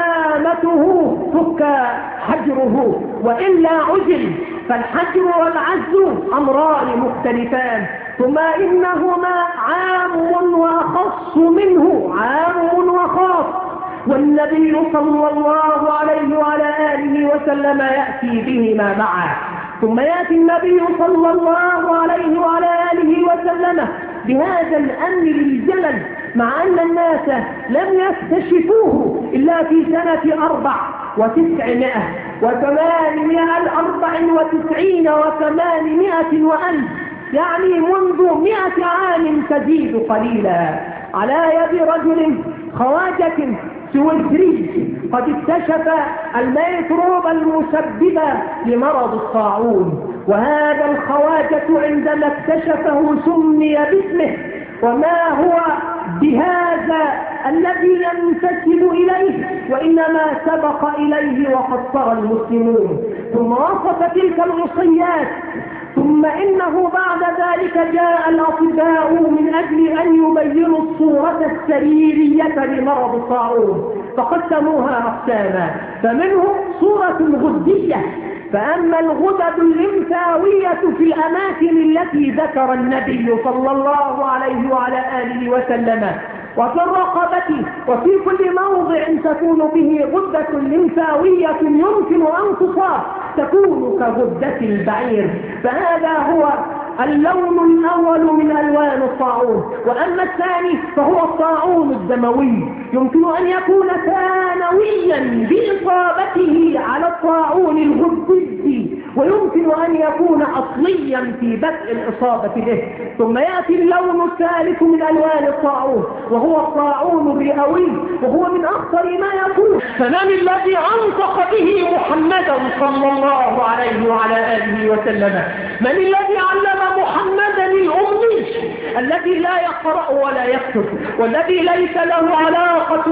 سلامته فك حجره، وإلا عجل. فالحجر والعزل أمران مختلفان، ثم إنهما عام وأخص منه عام وخاص، والنبي صلى الله عليه وعلى آله وسلم يأتي بهما معا. ثم يأتي النبي صلى الله عليه وعلى آله وسلم بهذا الأمر الجلل، مع أن الناس لم يكتشفوه إلا في سنة أربع وتسعمائة وثمانمائة الأربع وتسعين وثمانمائة وألف، يعني منذ مئة عام تزيد قليلا، على يد رجل خواجة سويسري قد اكتشف الميكروب المسبب لمرض الطاعون. وهذا الخواجة عندما اكتشفه سمي باسمه، وما هو بهذا الذي ينتسب إليه، وإنما سبق إليه وقصر المسلمون. ثم وصف تلك الوصيات، ثم إنه بعد ذلك جاء الأطباء من أجل أن يبينوا الصورة السريرية لمرض الطاعون، فقسموها أقساما، فمنه صورة غدية، فأما الغدد الليمفاوية في الأماكن التي ذكر النبي صلى الله عليه وعلى آله وسلم، وفي الرقبة وفي كل موضع تكون به غدة ليمفاوية يمكن أن تصاب، تكون كغدة البعير، فهذا هو اللون الأول من ألوان الطاعون. وأما الثاني فهو الطاعون الدموي، يمكن أن يكون ثانويا بإصابته على الطاعون الغدي، ويمكن أن يكون أصليا في بدء الإصابة به. ثم يأتي اللون الثالث من ألوان الطاعون وهو الطاعون الرئوي، وهو من أخطر ما يكون. فمن الذي أنطق به محمدا صلى الله عليه وعلى آله وسلم؟ من الذي علم محمدا الأمي الذي لا يقرأ ولا يكتب، والذي ليس له علاقة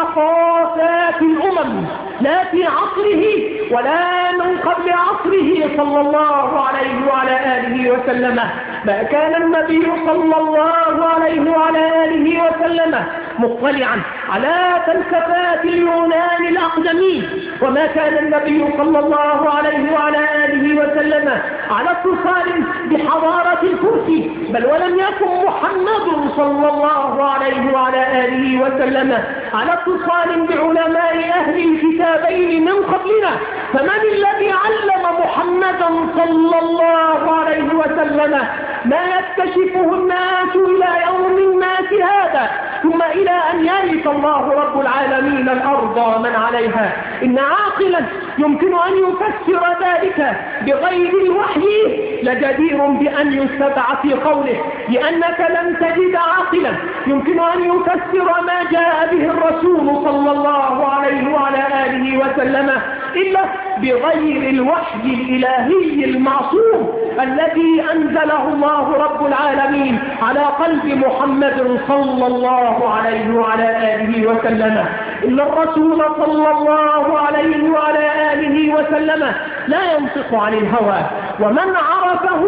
بثقافات الأمم لا في عصره ولا من قبل عصره صلى الله عليه وعلى آله وسلم؟ ما كان النبي صلى الله عليه وعلى آله وسلم مطلعا على فلسفات اليونان الأقدمين، وما كان النبي صلى الله عليه وعلى آله وسلم على اتصال بحضارة الفرس، بل ولم يكن محمد صلى الله عليه وعلى آله وسلم على اتصال بعلماء أهل الكتابين من قبلنا. فمن الذي علم محمدا صلى الله عليه وسلم ما يكتشفه الناس إلى يوم الناس هذا، ثم إلى أن يرث الله رب العالمين الأرض ومن عليها؟ إن عاقلا يمكن أن يفسر ذلك بغير الوحي لجدير بأن يتبع في قوله، لأنك لم تجد عاقلا يمكن أن يفسر ما جاء به الرسول صلى الله عليه وعلى آله وسلم إلا بغير الوحي الإلهي المعصوم الذي أنزله الله رب العالمين على قلب محمد صلى الله عليه وعلى آله وسلم. إن الرسول صلى الله عليه وعلى آله وسلم لا ينطق عن الهوى، ومن عرفه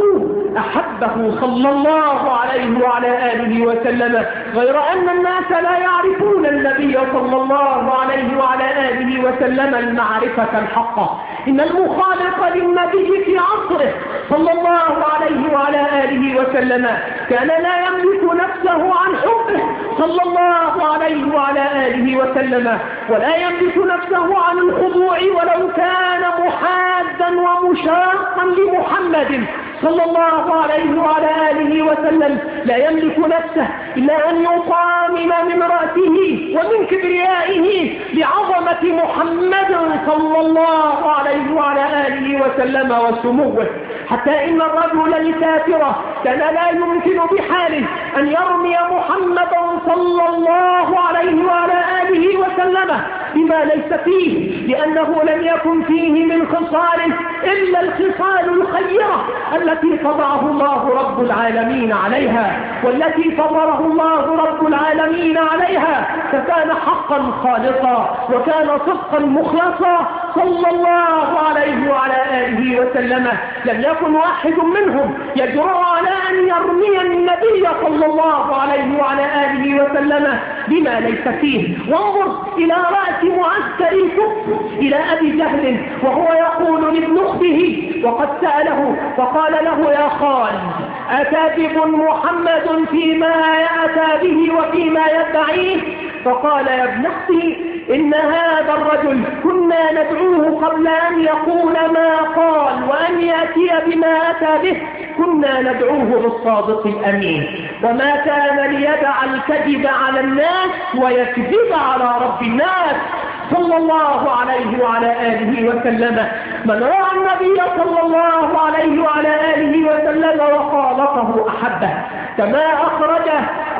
أحبه صلى الله عليه وعلى آله وسلم، غير أن الناس لا يعرفون النبي صلى الله عليه وعلى آله وسلم المعرفة الحقة. إن المخالف للنبي في عصره صلى الله عليه وعلى آله وسلم كان لا يملك نفسه عن حبه صلى الله عليه وعلى آله وسلم، ولا يملك نفسه عن الخضوع ولو كان محادا ومشاقا لمحمد صلى الله عليه وعلى آله وسلم. لا يملك نفسه إلا أن يطامن من رأسه ومن كبريائه لعظمة محمد صلى الله عليه وعلى آله وسلم وسموه، حتى إن الرجل الكافر كان لا يمكن بحاله أن يرمي محمدا صلى الله عليه وعلى آله وسلم بما ليس فيه، لأنه لم يكن فيه من خصاله إلا الخصال الخيرة التي فضعه الله رب العالمين عليها، والتي فضره الله رب العالمين عليها، فكان حقا خالصا وكان صدقا مخلصا صلى الله عليه وعلى آله وسلم. لم يكن واحد منهم يجرؤ على أن يرمي النبي صلى الله عليه وعلى آله وسلم بما ليس فيه. وانظر إلى رأس معسكر الكفر، إلى أبي جهل، وهو يقول لابن أخته وقد سأله فقال له: يا خال، أكاذب محمد فيما أتى به وفيما يدعيه؟ فقال: يا ابن أختي، إن هذا الرجل كنا ندعوه قبل أن يقول ما قال وأن يأتي بما أتى به، كنا ندعوه بالصادق الأمين، وما كان ليدع الكذب على الناس ويكذب على رب الناس صلى الله عليه وعلى آله وسلم. من رأى النبي صلى الله عليه وعلى آله وسلم وخالطه أحبه، كما أخرجه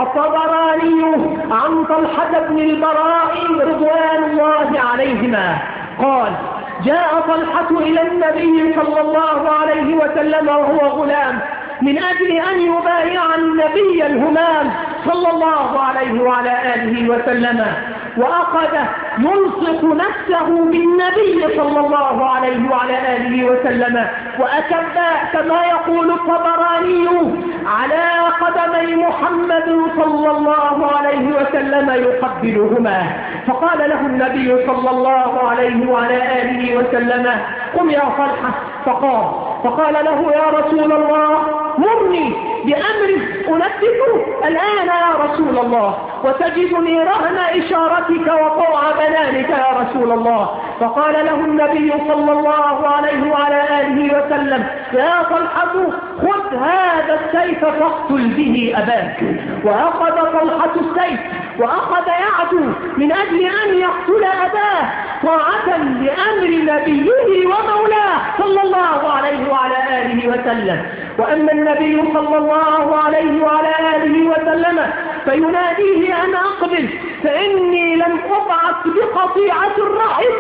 الطبراني عن طلحة بن البراء رضوان الله عليهما قال: جاء طلحة إلى النبي صلى الله عليه وسلم وهو غلام، من أجل أن يبايع النبي الهمام صلى الله عليه وعلى آله وسلم، وأخذ يلصق نفسه بالنبي صلى الله عليه وعلى آله وسلم، وأكب كما يقول الطبراني على قدمي محمد صلى الله عليه وسلم يقبلهما. فقال له النبي صلى الله عليه وعلى آله وسلم: قم يا طلحة. فقام، فقال له: يا رسول الله مرني بأمر أنفذه الآن يا رسول الله، وتجدني رهن إشارتك وطوع بنانك يا رسول الله. فقال له النبي صلى الله عليه وعلى آله وسلم: يا طلحة خذ هذا السيف فاقتل به أباك. وأخذ طلحة السيف وأخذ يعدو من أجل أن يقتل أباه طاعة لأمر نبيه ومولاه صلى الله عليه وعلى آله وسلم. وأما النبي صلى الله عليه وعلى آله وسلم فيناديه أن أقبل فإني لم أبعث بقطيعة الرحم،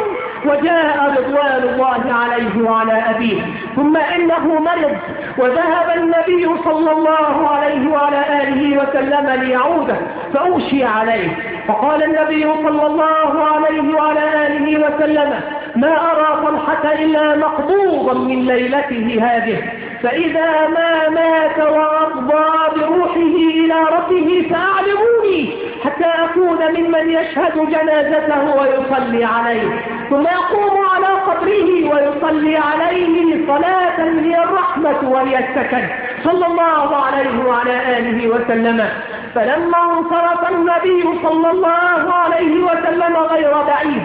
وجاء رضوان الله عليه وعلى أبيه. ثم إنه مرض وذهب النبي صلى الله عليه وعلى آله وسلم ليعوده فأوشي عليه. فقال النبي صلى الله عليه وعلى آله وسلم: ما أرى طلحة إلا مقبوضا من ليلته هذه، فإذا ما مات وأفضى بروحه إلى ربه فأعلموني حتى أكون ممن يشهد جنازته ويصلي عليه، ثم يقوم على قبره ويصلي عليه صلاة هي الرحمة وهي السكن صلى الله عليه وعلى آله وسلم. فلما انصرف النبي صلى الله عليه وسلم غير بعيد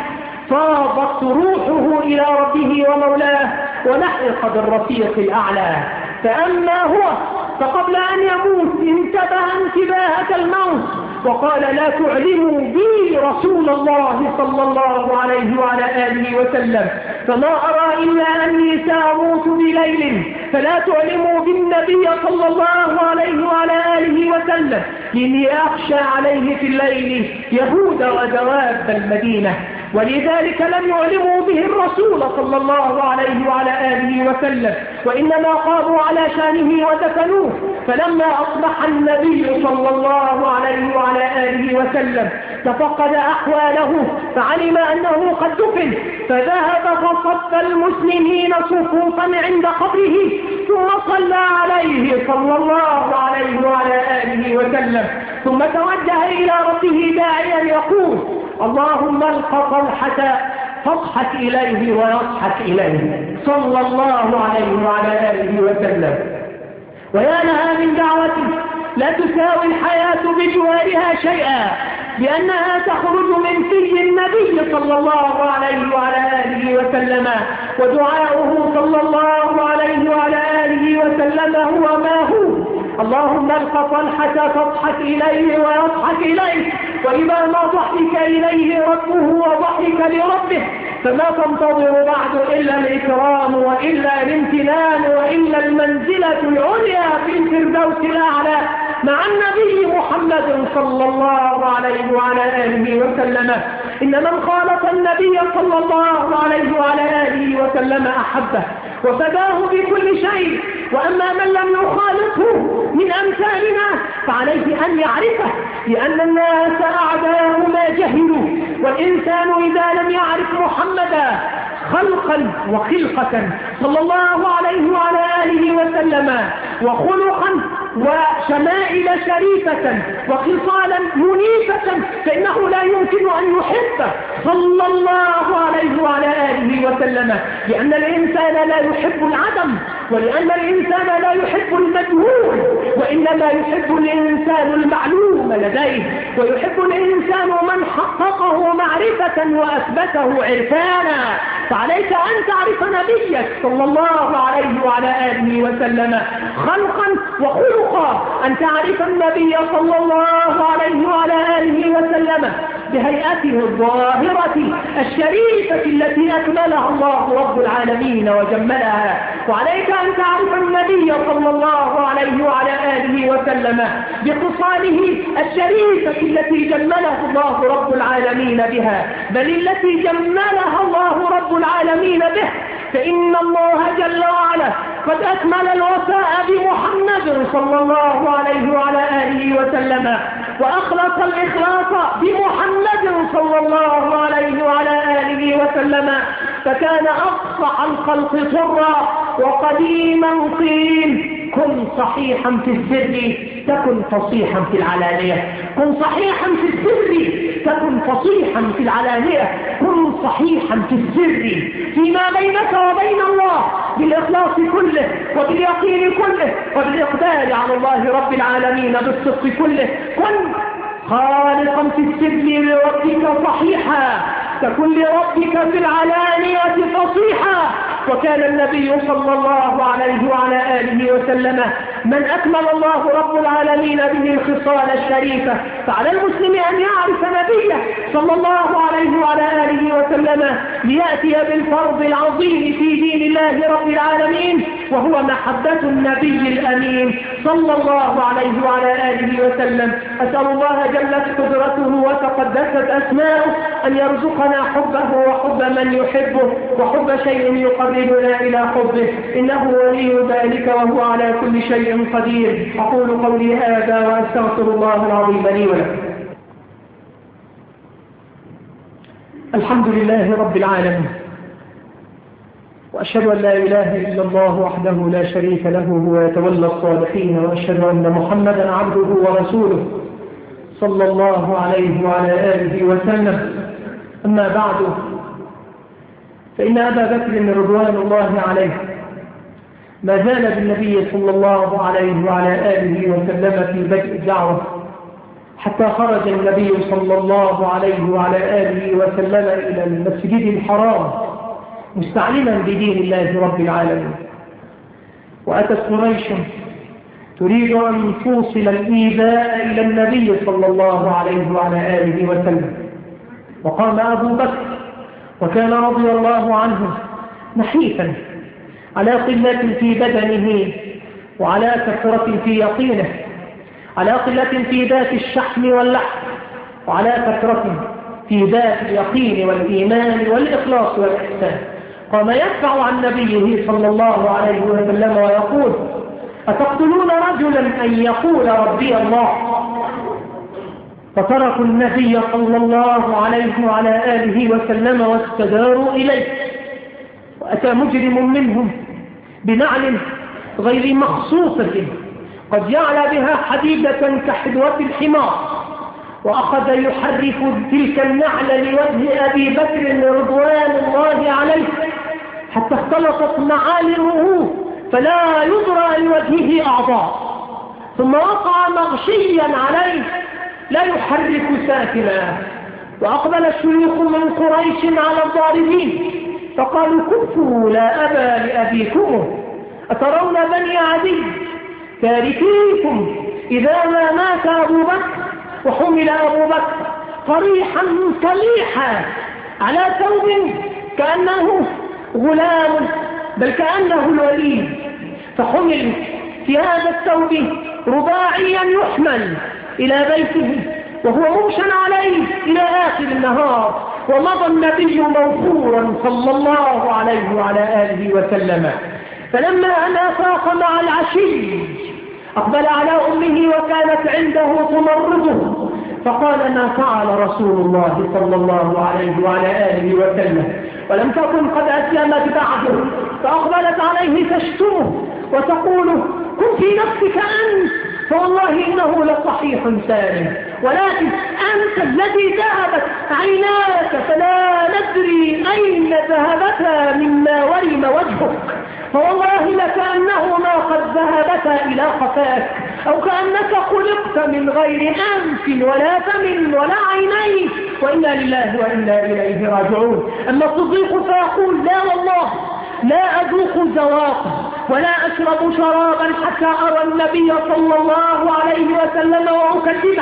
فاضت روحه إلى ربه ومولاه ولحق بالرفيق الأعلى. فأما هو فقبل أن يموت انتبه انتباهة الموت وقال: لا تعلموا بي رسول الله صلى الله عليه وعلى آله وسلم، فما أرى إلا أني سأموت بليل، فلا تعلموا بالنبي صلى الله عليه وعلى آله وسلم، إني أخشى عليه في الليل يهود ودواب المدينة. ولذلك لم يعلموا به الرسول صلى الله عليه وعلى آله وسلم، وإنما قاموا على شانه ودفنوه. فلما أصبح النبي صلى الله عليه وعلى آله وسلم تفقد أحواله فعلم أنه قد دفن، فذهب فصف المسلمين صفوفا عند قبره ثم صلى عليه صلى الله عليه وعلى آله وسلم، ثم توجه إلى ربه داعيا يقول: اللهم الق طلحة فاضحك إليه ويضحك إليه صلى الله عليه وعلى آله وسلم. ويا لها من دعوة لا تساوي الحياة بجوارها شيئا، لأنها تخرج من في النبي صلى الله عليه وعلى آله وسلم، ودعاؤه صلى الله عليه وعلى آله وسلم هو ما هو: اللهم الق طلحة فاضحك إليه ويضحك إليه، وإذا ما ضحك إليه ربه وضحك لربه فما تنتظر بعد إلا الإكرام وإلا الامتنان وإلا المنزلة العليا في الفردوس الأعلى مع النبي محمد صلى الله عليه وعلى آله وسلم. إن من خالط النبي صلى الله عليه وعلى آله وسلم أحبه وفداه بكل شيء، وأما من لم يخالطه من أمثالنا فعليه أن يعرفه، لأن الناس أعداء ما جهلوا، والإنسان إذا لم يعرف محمدا خلقا وخلقة صلى الله عليه وعلى آله وسلم وخلقا وشمائل شريفة وخصالا منيفة فإنه لا يمكن أن يحبه صلى الله عليه وعلى آله وسلم، لأن الإنسان لا يحب العدم، ولأن الإنسان لا يحب المجهول، وإنما يحب الإنسان المعلوم لديه، ويحب الإنسان من حققه معرفة وأثبته عرفانا. فعليك أن تعرف نبيك صلى الله عليه وعلى آله وسلم خلقا وخلقا، أن تعرف النبي صلى الله عليه وعلى آله وسلم بهيئته الظاهرة الشريفة التي أكملها الله رب العالمين وجملها. وعليك أن تعرف النبي صلى الله عليه وعلى آله وسلم بخصاله الشريفة التي جملها الله رب العالمين بها، بل التي جملها الله رب العالمين به. فإن الله جل وعلا قد أكمل الوفاء بمحمد صلى الله عليه وعلى آله وسلم، وأخلص الإخلاص بمحمد صلى الله عليه وعلى آله وسلم، فكان أفصح الخلق طرا وقديما قيل: كن صحيحا في السر تكن فصيحا في العلانية. كن صحيحا في السر تكن فصيحا في العلانية. كن صحيحا في السر فيما بينك وبين الله بالإخلاص كله وباليقين كله وبالإقبال على الله رب العالمين بالصدق كله. كن خالقا في السر لربك صحيحا تكن لربك في العلانية فصيحا. وكان النبي صلى الله عليه وعلى آله وسلم من أكمل الله رب العالمين به الخصال الشريفة. فعلى المسلم أن يعرف نبيه صلى الله عليه وعلى آله وسلم ليأتي بالفرض العظيم في دين الله رب العالمين، وهو محبة النبي الأمين صلى الله عليه وعلى آله وسلم. أسأل الله جلت قدرته وتقدست أسماؤه أن يرزقنا حبه وحب من يحبه وحب شيء يقربنا إلى حبه، إنه ولي ذلك وهو على كل شيء قدير. أقول قولي هذا وأستغفر الله العظيم لي ولكم. الحمد لله رب العالمين، وأشهد أن لا إله إلا الله وحده لا شريك له هو يتولى الصالحين، وأشهد أن محمدا عبده ورسوله صلى الله عليه وعلى آله وسلم. أما بعد، فإن أبا بكر رضوان الله عليه ما زال بالنبي صلى الله عليه وعلى آله وسلم في بدء الدعوة حتى خرج النبي صلى الله عليه وعلى آله وسلم إلى المسجد الحرام مستعلما بدين الله رب العالمين. وأتت قريش تريد أن توصل الإيذاء إلى النبي صلى الله عليه وعلى آله وسلم، وقام أبو بكر وكان رضي الله عنه نحيفا على قلة في بدنه وعلى كثرة في يقينه، على قلة في ذات الشحم واللحم وعلى كثرة في ذات اليقين والإيمان والإخلاص والإحسان. قام يدفع عن نبيه صلى الله عليه وسلم ويقول: أتقتلون رجلا أن يقول ربي الله؟ فتركوا النبي صلى الله عليه وعلى آله وسلم واستداروا إليه. وأتى مجرم منهم بنعل غير مخصوصة قد جعل بها حديدة كحدوة الحمار، وأخذ يحرك تلك النعل لوجه أبي بكر رضوان الله عليه حتى اختلطت معالمه فلا يدرى لوجهه أعضاء، ثم وقع مغشيا عليه لا يحرك ساكنا. وأقبل الشيوخ من قريش على الضاربين فقالوا: كفوا لا أبا لأبيكم، أترون بني عدي تاركيكم إذا ما مات أبو بكر؟ وحمل أبو بكر قريحا كليحا على ثوب كأنه غلام بل كأنه الوليد، فحمل في هذا الثوب رباعيا يحمل إلى بيته وهو ممشى عليه إلى آخر النهار. ومضى النبي موفورا صلى الله عليه وعلى آله وسلم. فلما أن أفاق مع العشي أقبل على أمه وكانت عنده تمرضه، فقال: ما فعل رسول الله صلى الله عليه وعلى آله وسلم؟ ولم تكن قد أسلمت بعده، فأقبلت عليه تشتمه وتقول: كن في نفسك أنت، فوالله إنه لصحيح سالم، ولكن أنت الذي ذهبت عيناك فلا ندري أين ذهبتا مما ورم وجهك، فوالله لكأنهما قد ذهبتا إلى خفاك، أو كأنك خلقت من غير أنف ولا فم ولا عينين، وإنا لله وإنا إليه راجعون. أما الصديق فيقول: لا والله لا أذوق زواقا ولا أشرب شرابا حتى أرى النبي صلى الله عليه وسلم وأكلمه.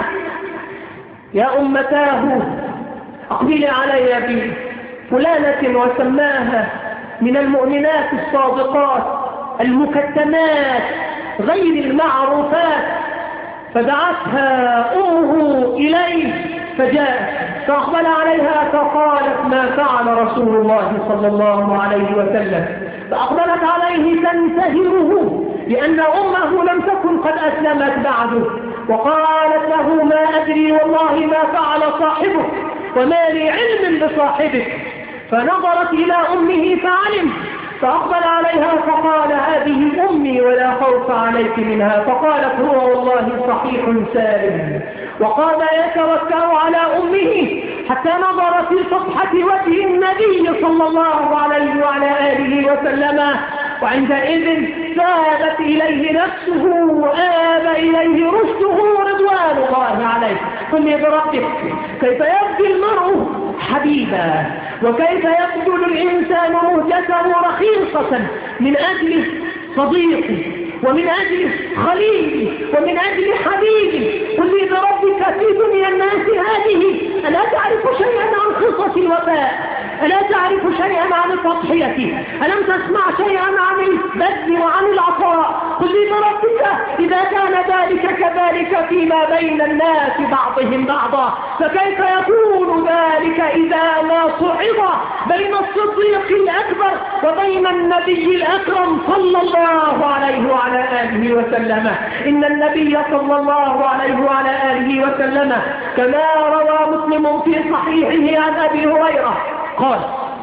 يا أمتاه أقبل علي بفلانة وسماها من المؤمنات الصادقات المكتمات غير المعروفات، فدعتها أمه إليه فجاءت فأقبل عليها فقالت ما فعل رسول الله صلى الله عليه وسلم، فأقبلت عليه تنتهره لأن أمه لم تكن قد أسلمت بعده، وقالت له ما أدري والله ما فعل صاحبك وما لي علم بصاحبك. فنظرت إلى أمه فعلم، فأقبل عليها فقال هذه أمي ولا خوف عليك منها. فقالت هو والله صحيح سالم. وقال يتوكل على أمه حتى نظر في صفحة وجه النبي صلى الله عليه وعلى آله وسلم، وعندئذ ذابت إليه نفسه وآب إليه رشده رضوان الله عليه. قل بربك كيف يبدي المرء حبيبا، وكيف يبذل الإنسان مهجته رخيصة من أجل صديقه ومن أجل خليله ومن أجل حبيبه. قل لي بربك في دنيا الناس هذه ألا تعرف شيئا عن خصة الوفاء؟ ألا تعرف شيئا عن التضحية؟ ألم تسمع شيئا عن البذل وعن العطاء؟ قل لي بربك إذا كان ذلك كذلك فيما بين الناس بعضهم بعضا، فكيف يكون ذلك إذا ما صعد بين الصديق الأكبر وبين النبي الأكرم صلى الله عليه وعلى آله وسلم؟ إن النبي صلى الله عليه وعلى آله وسلم كما روى مسلم في صحيحه عن أبي هريرة قال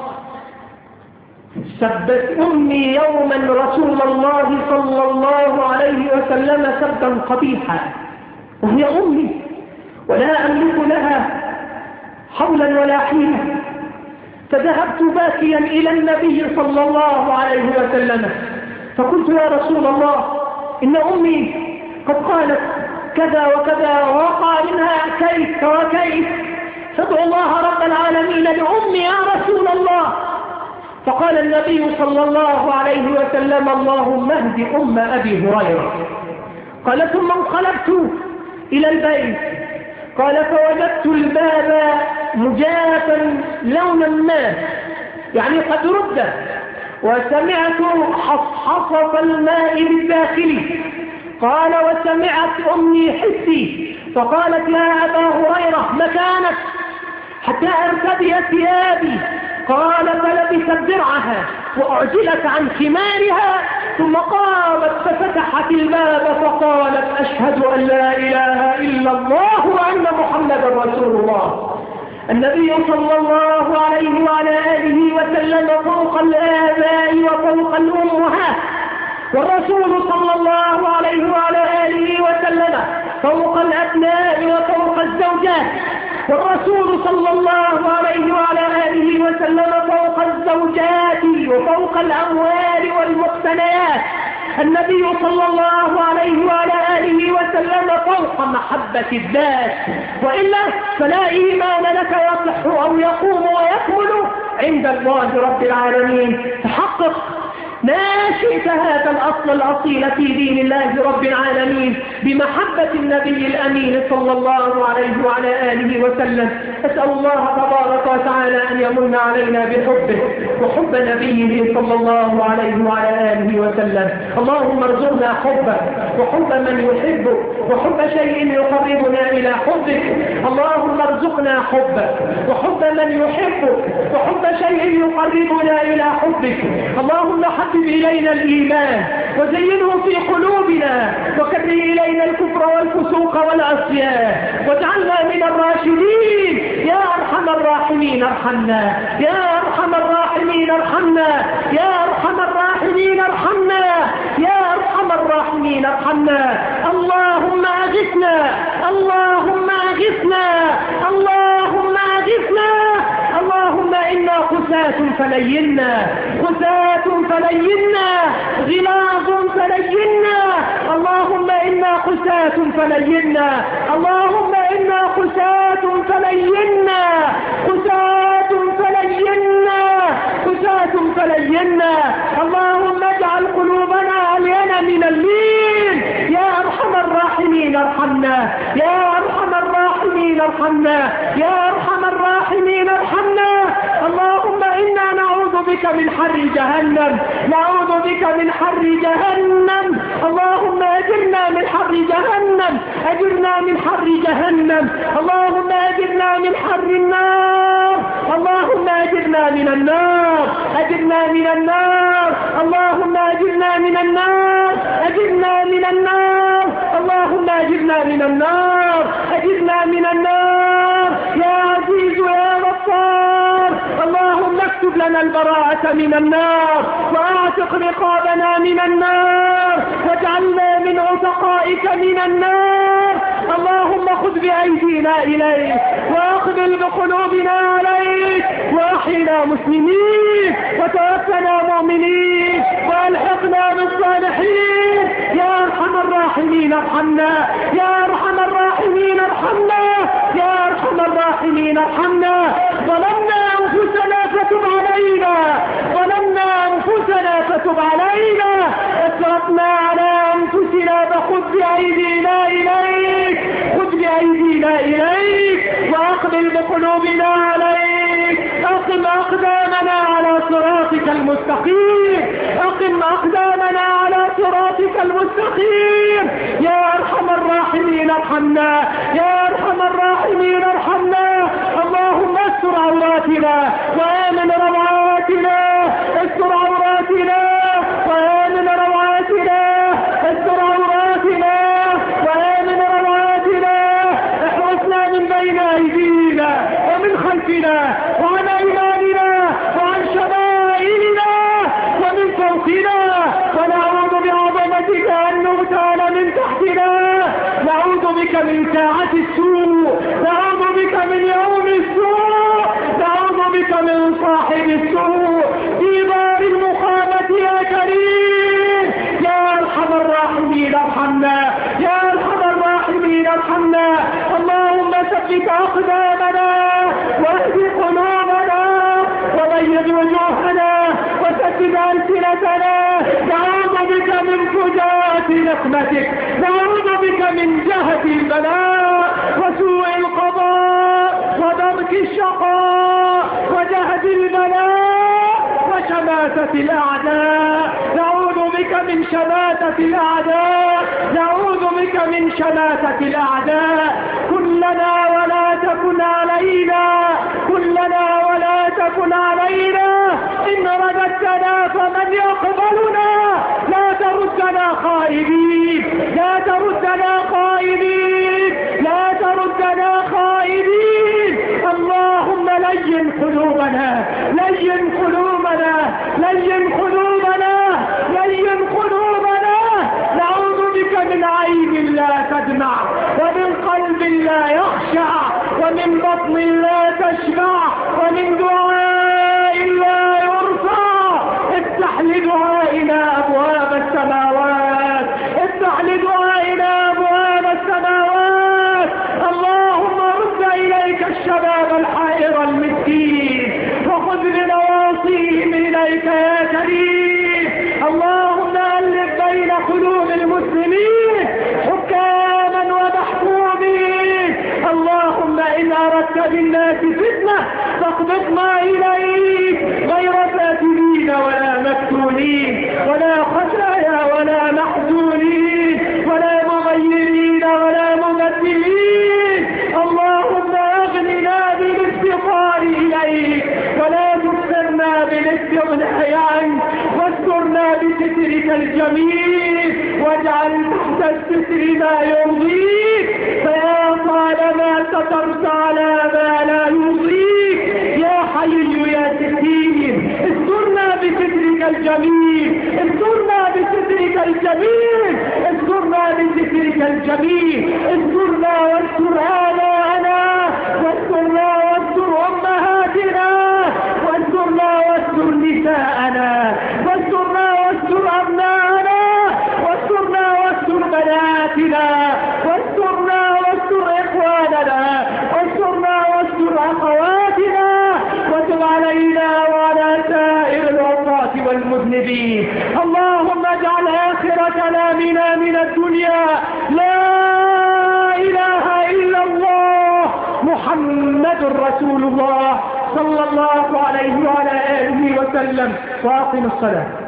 سبت أمي يوما رسول الله صلى الله عليه وسلم سبا قبيحا وهي أمي ولا أملك لها حولا ولا حيلة، فذهبت باكيا إلى النبي صلى الله عليه وسلم فقلت يا رسول الله إن أمي قد قالت كذا وكذا ووقع منها كيف وكيف، فادعو الله رب العالمين لأمي يا رسول الله. فقال النبي صلى الله عليه وسلم اللهم اهد أم أبي هريرة. قال ثم انقلبت إلى البيت، قال فوجدت الباب مجافا لونا ما يعني قد رد، وسمعت حصحصة الماء بالداخل. قال وسمعت أمي حسي فقالت يا أبا هريرة مكانك حتى أرتدي ثيابي. قال فلبست درعها وأعجلت عن خمارها ثم قامت ففتحت الباب فقالت أشهد أن لا إله إلا الله وأن محمدا رسول الله. النبي صلى الله عليه وعلى آله وسلم فوق الآباء وفوق الأمهات، والرسول صلى الله عليه وعلى آله وسلم فوق الأبناء وفوق الزوجات، والرسول صلى الله عليه وعلى آله وسلم فوق الزوجات وفوق الأموال والمقتنيات. النبي صلى الله عليه وعلى آله وسلم فوق محبة الذات، وإلا فلا إيمان لك يصح أو يقوم ويكمل عند الله رب العالمين. فحقق ما شئت هذا الأصل الأصيل في دين الله رب العالمين بمحبة النبي الأمين صلى الله عليه وعلى آله وسلم. أسأل الله تبارك وتعالى أن يمن علينا بحبه وحب نبيه صلى الله عليه وعلى آله وسلم. اللهم ارزقنا حبه وحب من يحبه وحب شيء يقربنا إلى حبك. اللهم ارزقنا حبه وحب من يحبه وحب شيء يقربنا إلى حبك. اللهم حبب إلينا الإيمان وزينه في قلوبنا وكره إلينا الكفر والفسوق والعصيان واجعلنا من الراشدين. يا أرحم الراحمين ارحمنا، يا أرحم الراحمين ارحمنا، يا أرحم الراحمين ارحمنا، يا أرحم الراحمين ارحمنا. اللهم أغثنا، اللهم أغثنا، اللهم أغثنا. اللهم إنا قساة فلينا، قساة فلينا، غلاظ فلينا. اللهم إنا قساة فلينا، اللهم إنا قساة فلينا، قساة فلينا، قساة فلينا. اللهم اجعل قلوبنا ألين من اللين. يا أرحم الراحمين ارحمنا، يا أرحم الراحمين ارحمنا، يا أرحم الراحمين ارحمنا. اللهم إنا نعوذ بك بك من حر جهنم، نعوذ بك من حر جهنم. اللهم أجرنا من حر جهنم، أجرنا من حر جهنم. اللهم أجرنا من حر النار، اللهم أجرنا من النار، أجرنا من النار. اللهم أجرنا من النار، أجرنا من النار. اللهم أجرنا من النار، أجرنا من النار. يا عزيز يا غفار، اللهم اكتب لنا البراءة من النار، واعتق رقابنا من النار، واجعلنا من عتقائك من النار. اللهم خذ بأيدينا إليك، وأقبل بقلوبنا عليك، وأحينا مسلمين، وتوفنا مؤمنين، وألحقنا بالصالحين. يا أرحم الراحمين ارحمنا، يا أرحم الراحمين ارحمنا، يا أرحم الراحمين ارحمنا. ظلمنا أنفسنا فتب علينا، ظلمنا أنفسنا فتب علينا، أسرفنا على أنفسنا فخذ بأيدينا إليك، خذ بأيدينا إليك، وأقبل بقلوبنا عليك. أقم أقدامنا على صراطك المستقيم، أقم أقدامنا على صراطك المستقيم. يا أرحم الراحمين ارحمنا، يا أرحم الراحمين ارحمنا. اللهم استر عوراتنا وآمن روعاتنا، استر عوراتنا وآمن روعاتنا، استر عوراتنا وآمن روعاتنا. احرسنا من بين أيدينا ومن خلفنا وعن أيماننا وعن شمائلنا ومن فوقنا، ونعوذ بعظمتك أن نغتال من تحتنا. نعوذ بك من ساعة السوء، نعوذ بك من يوم السوء، نعوذ بك من صاحب السوء في دار المقامة. يا كريم يا أرحم الراحمين ارحمنا، يا أرحم الراحمين ارحمنا. اللهم ثبت أقدامنا، واهد قلوبنا، وبيض وجوهنا، وسدد ألسنتنا. نعوذ بك من فجاءة نقمتك، نعوذ بك من جهة البلاء وسوء القضاء ودرك الشقاء وجهد البلاء وشماتة الأعداء. نعوذ بك من شماتة الأعداء، نعوذ بك من شماتة الأعداء. كلنا ولا تكن علينا، كلنا ولا تكن علينا. إن رددتنا فمن يقبلنا، لا تردنا خائبين، لا تردنا خائبين، لا تردنا خائبين. اللهم لين قلوبنا، لين قلوبنا، لين قلوبنا، لين قلوبنا. نعوذ بك من عين لا تدمع، ومن قلب لا يخشع، ومن بطن لا تشبع، ومن دعاء لا يرفع. افتح لدعائنا أبواب السماوات، افتح لدعائنا أبواب السماوات. اللهم رد إليك الشباب الحائر المسكين، وخذ بنواصيهم إليك يا كريم. اللهم ألف بين قلوب المسلمين حكاما ومحكومين. اللهم إن أردت بالناس فتنة فاقبضنا إليك، غير فاتنين ولا مفتونين ولا خزايا ولا محزونين ولا مغيرين ولا مبدلين. اللهم أغننا بالافتقار إليك، ولا تكثرنا بالاستغناء عنك، واسترنا بسترك الجميل، واجعل تحت الستر ما يرضيك. فيا طالما سترت على ما لا يرضيك، يا حي يا ستير، استرنا بسترك الجميل، استرنا بسترك الجميل، استرنا بسترك الجميل. استرنا واستر آباءنا، واسترنا واستر أمهاتنا، واسترنا واستر نساءنا، واسترنا واستر أبناءنا، واسترنا واستر بناتنا، واسترنا واستر إخواننا، واسترنا واستر أخواتنا. وتب علينا وعلى سائر العصاة والمذنبين. اللهم اجعل آخر كلامنا من الدنيا لا إله إلا الله محمد رسول الله وصلى الله عليه وعلى آله وسلم وأقم الصلاة.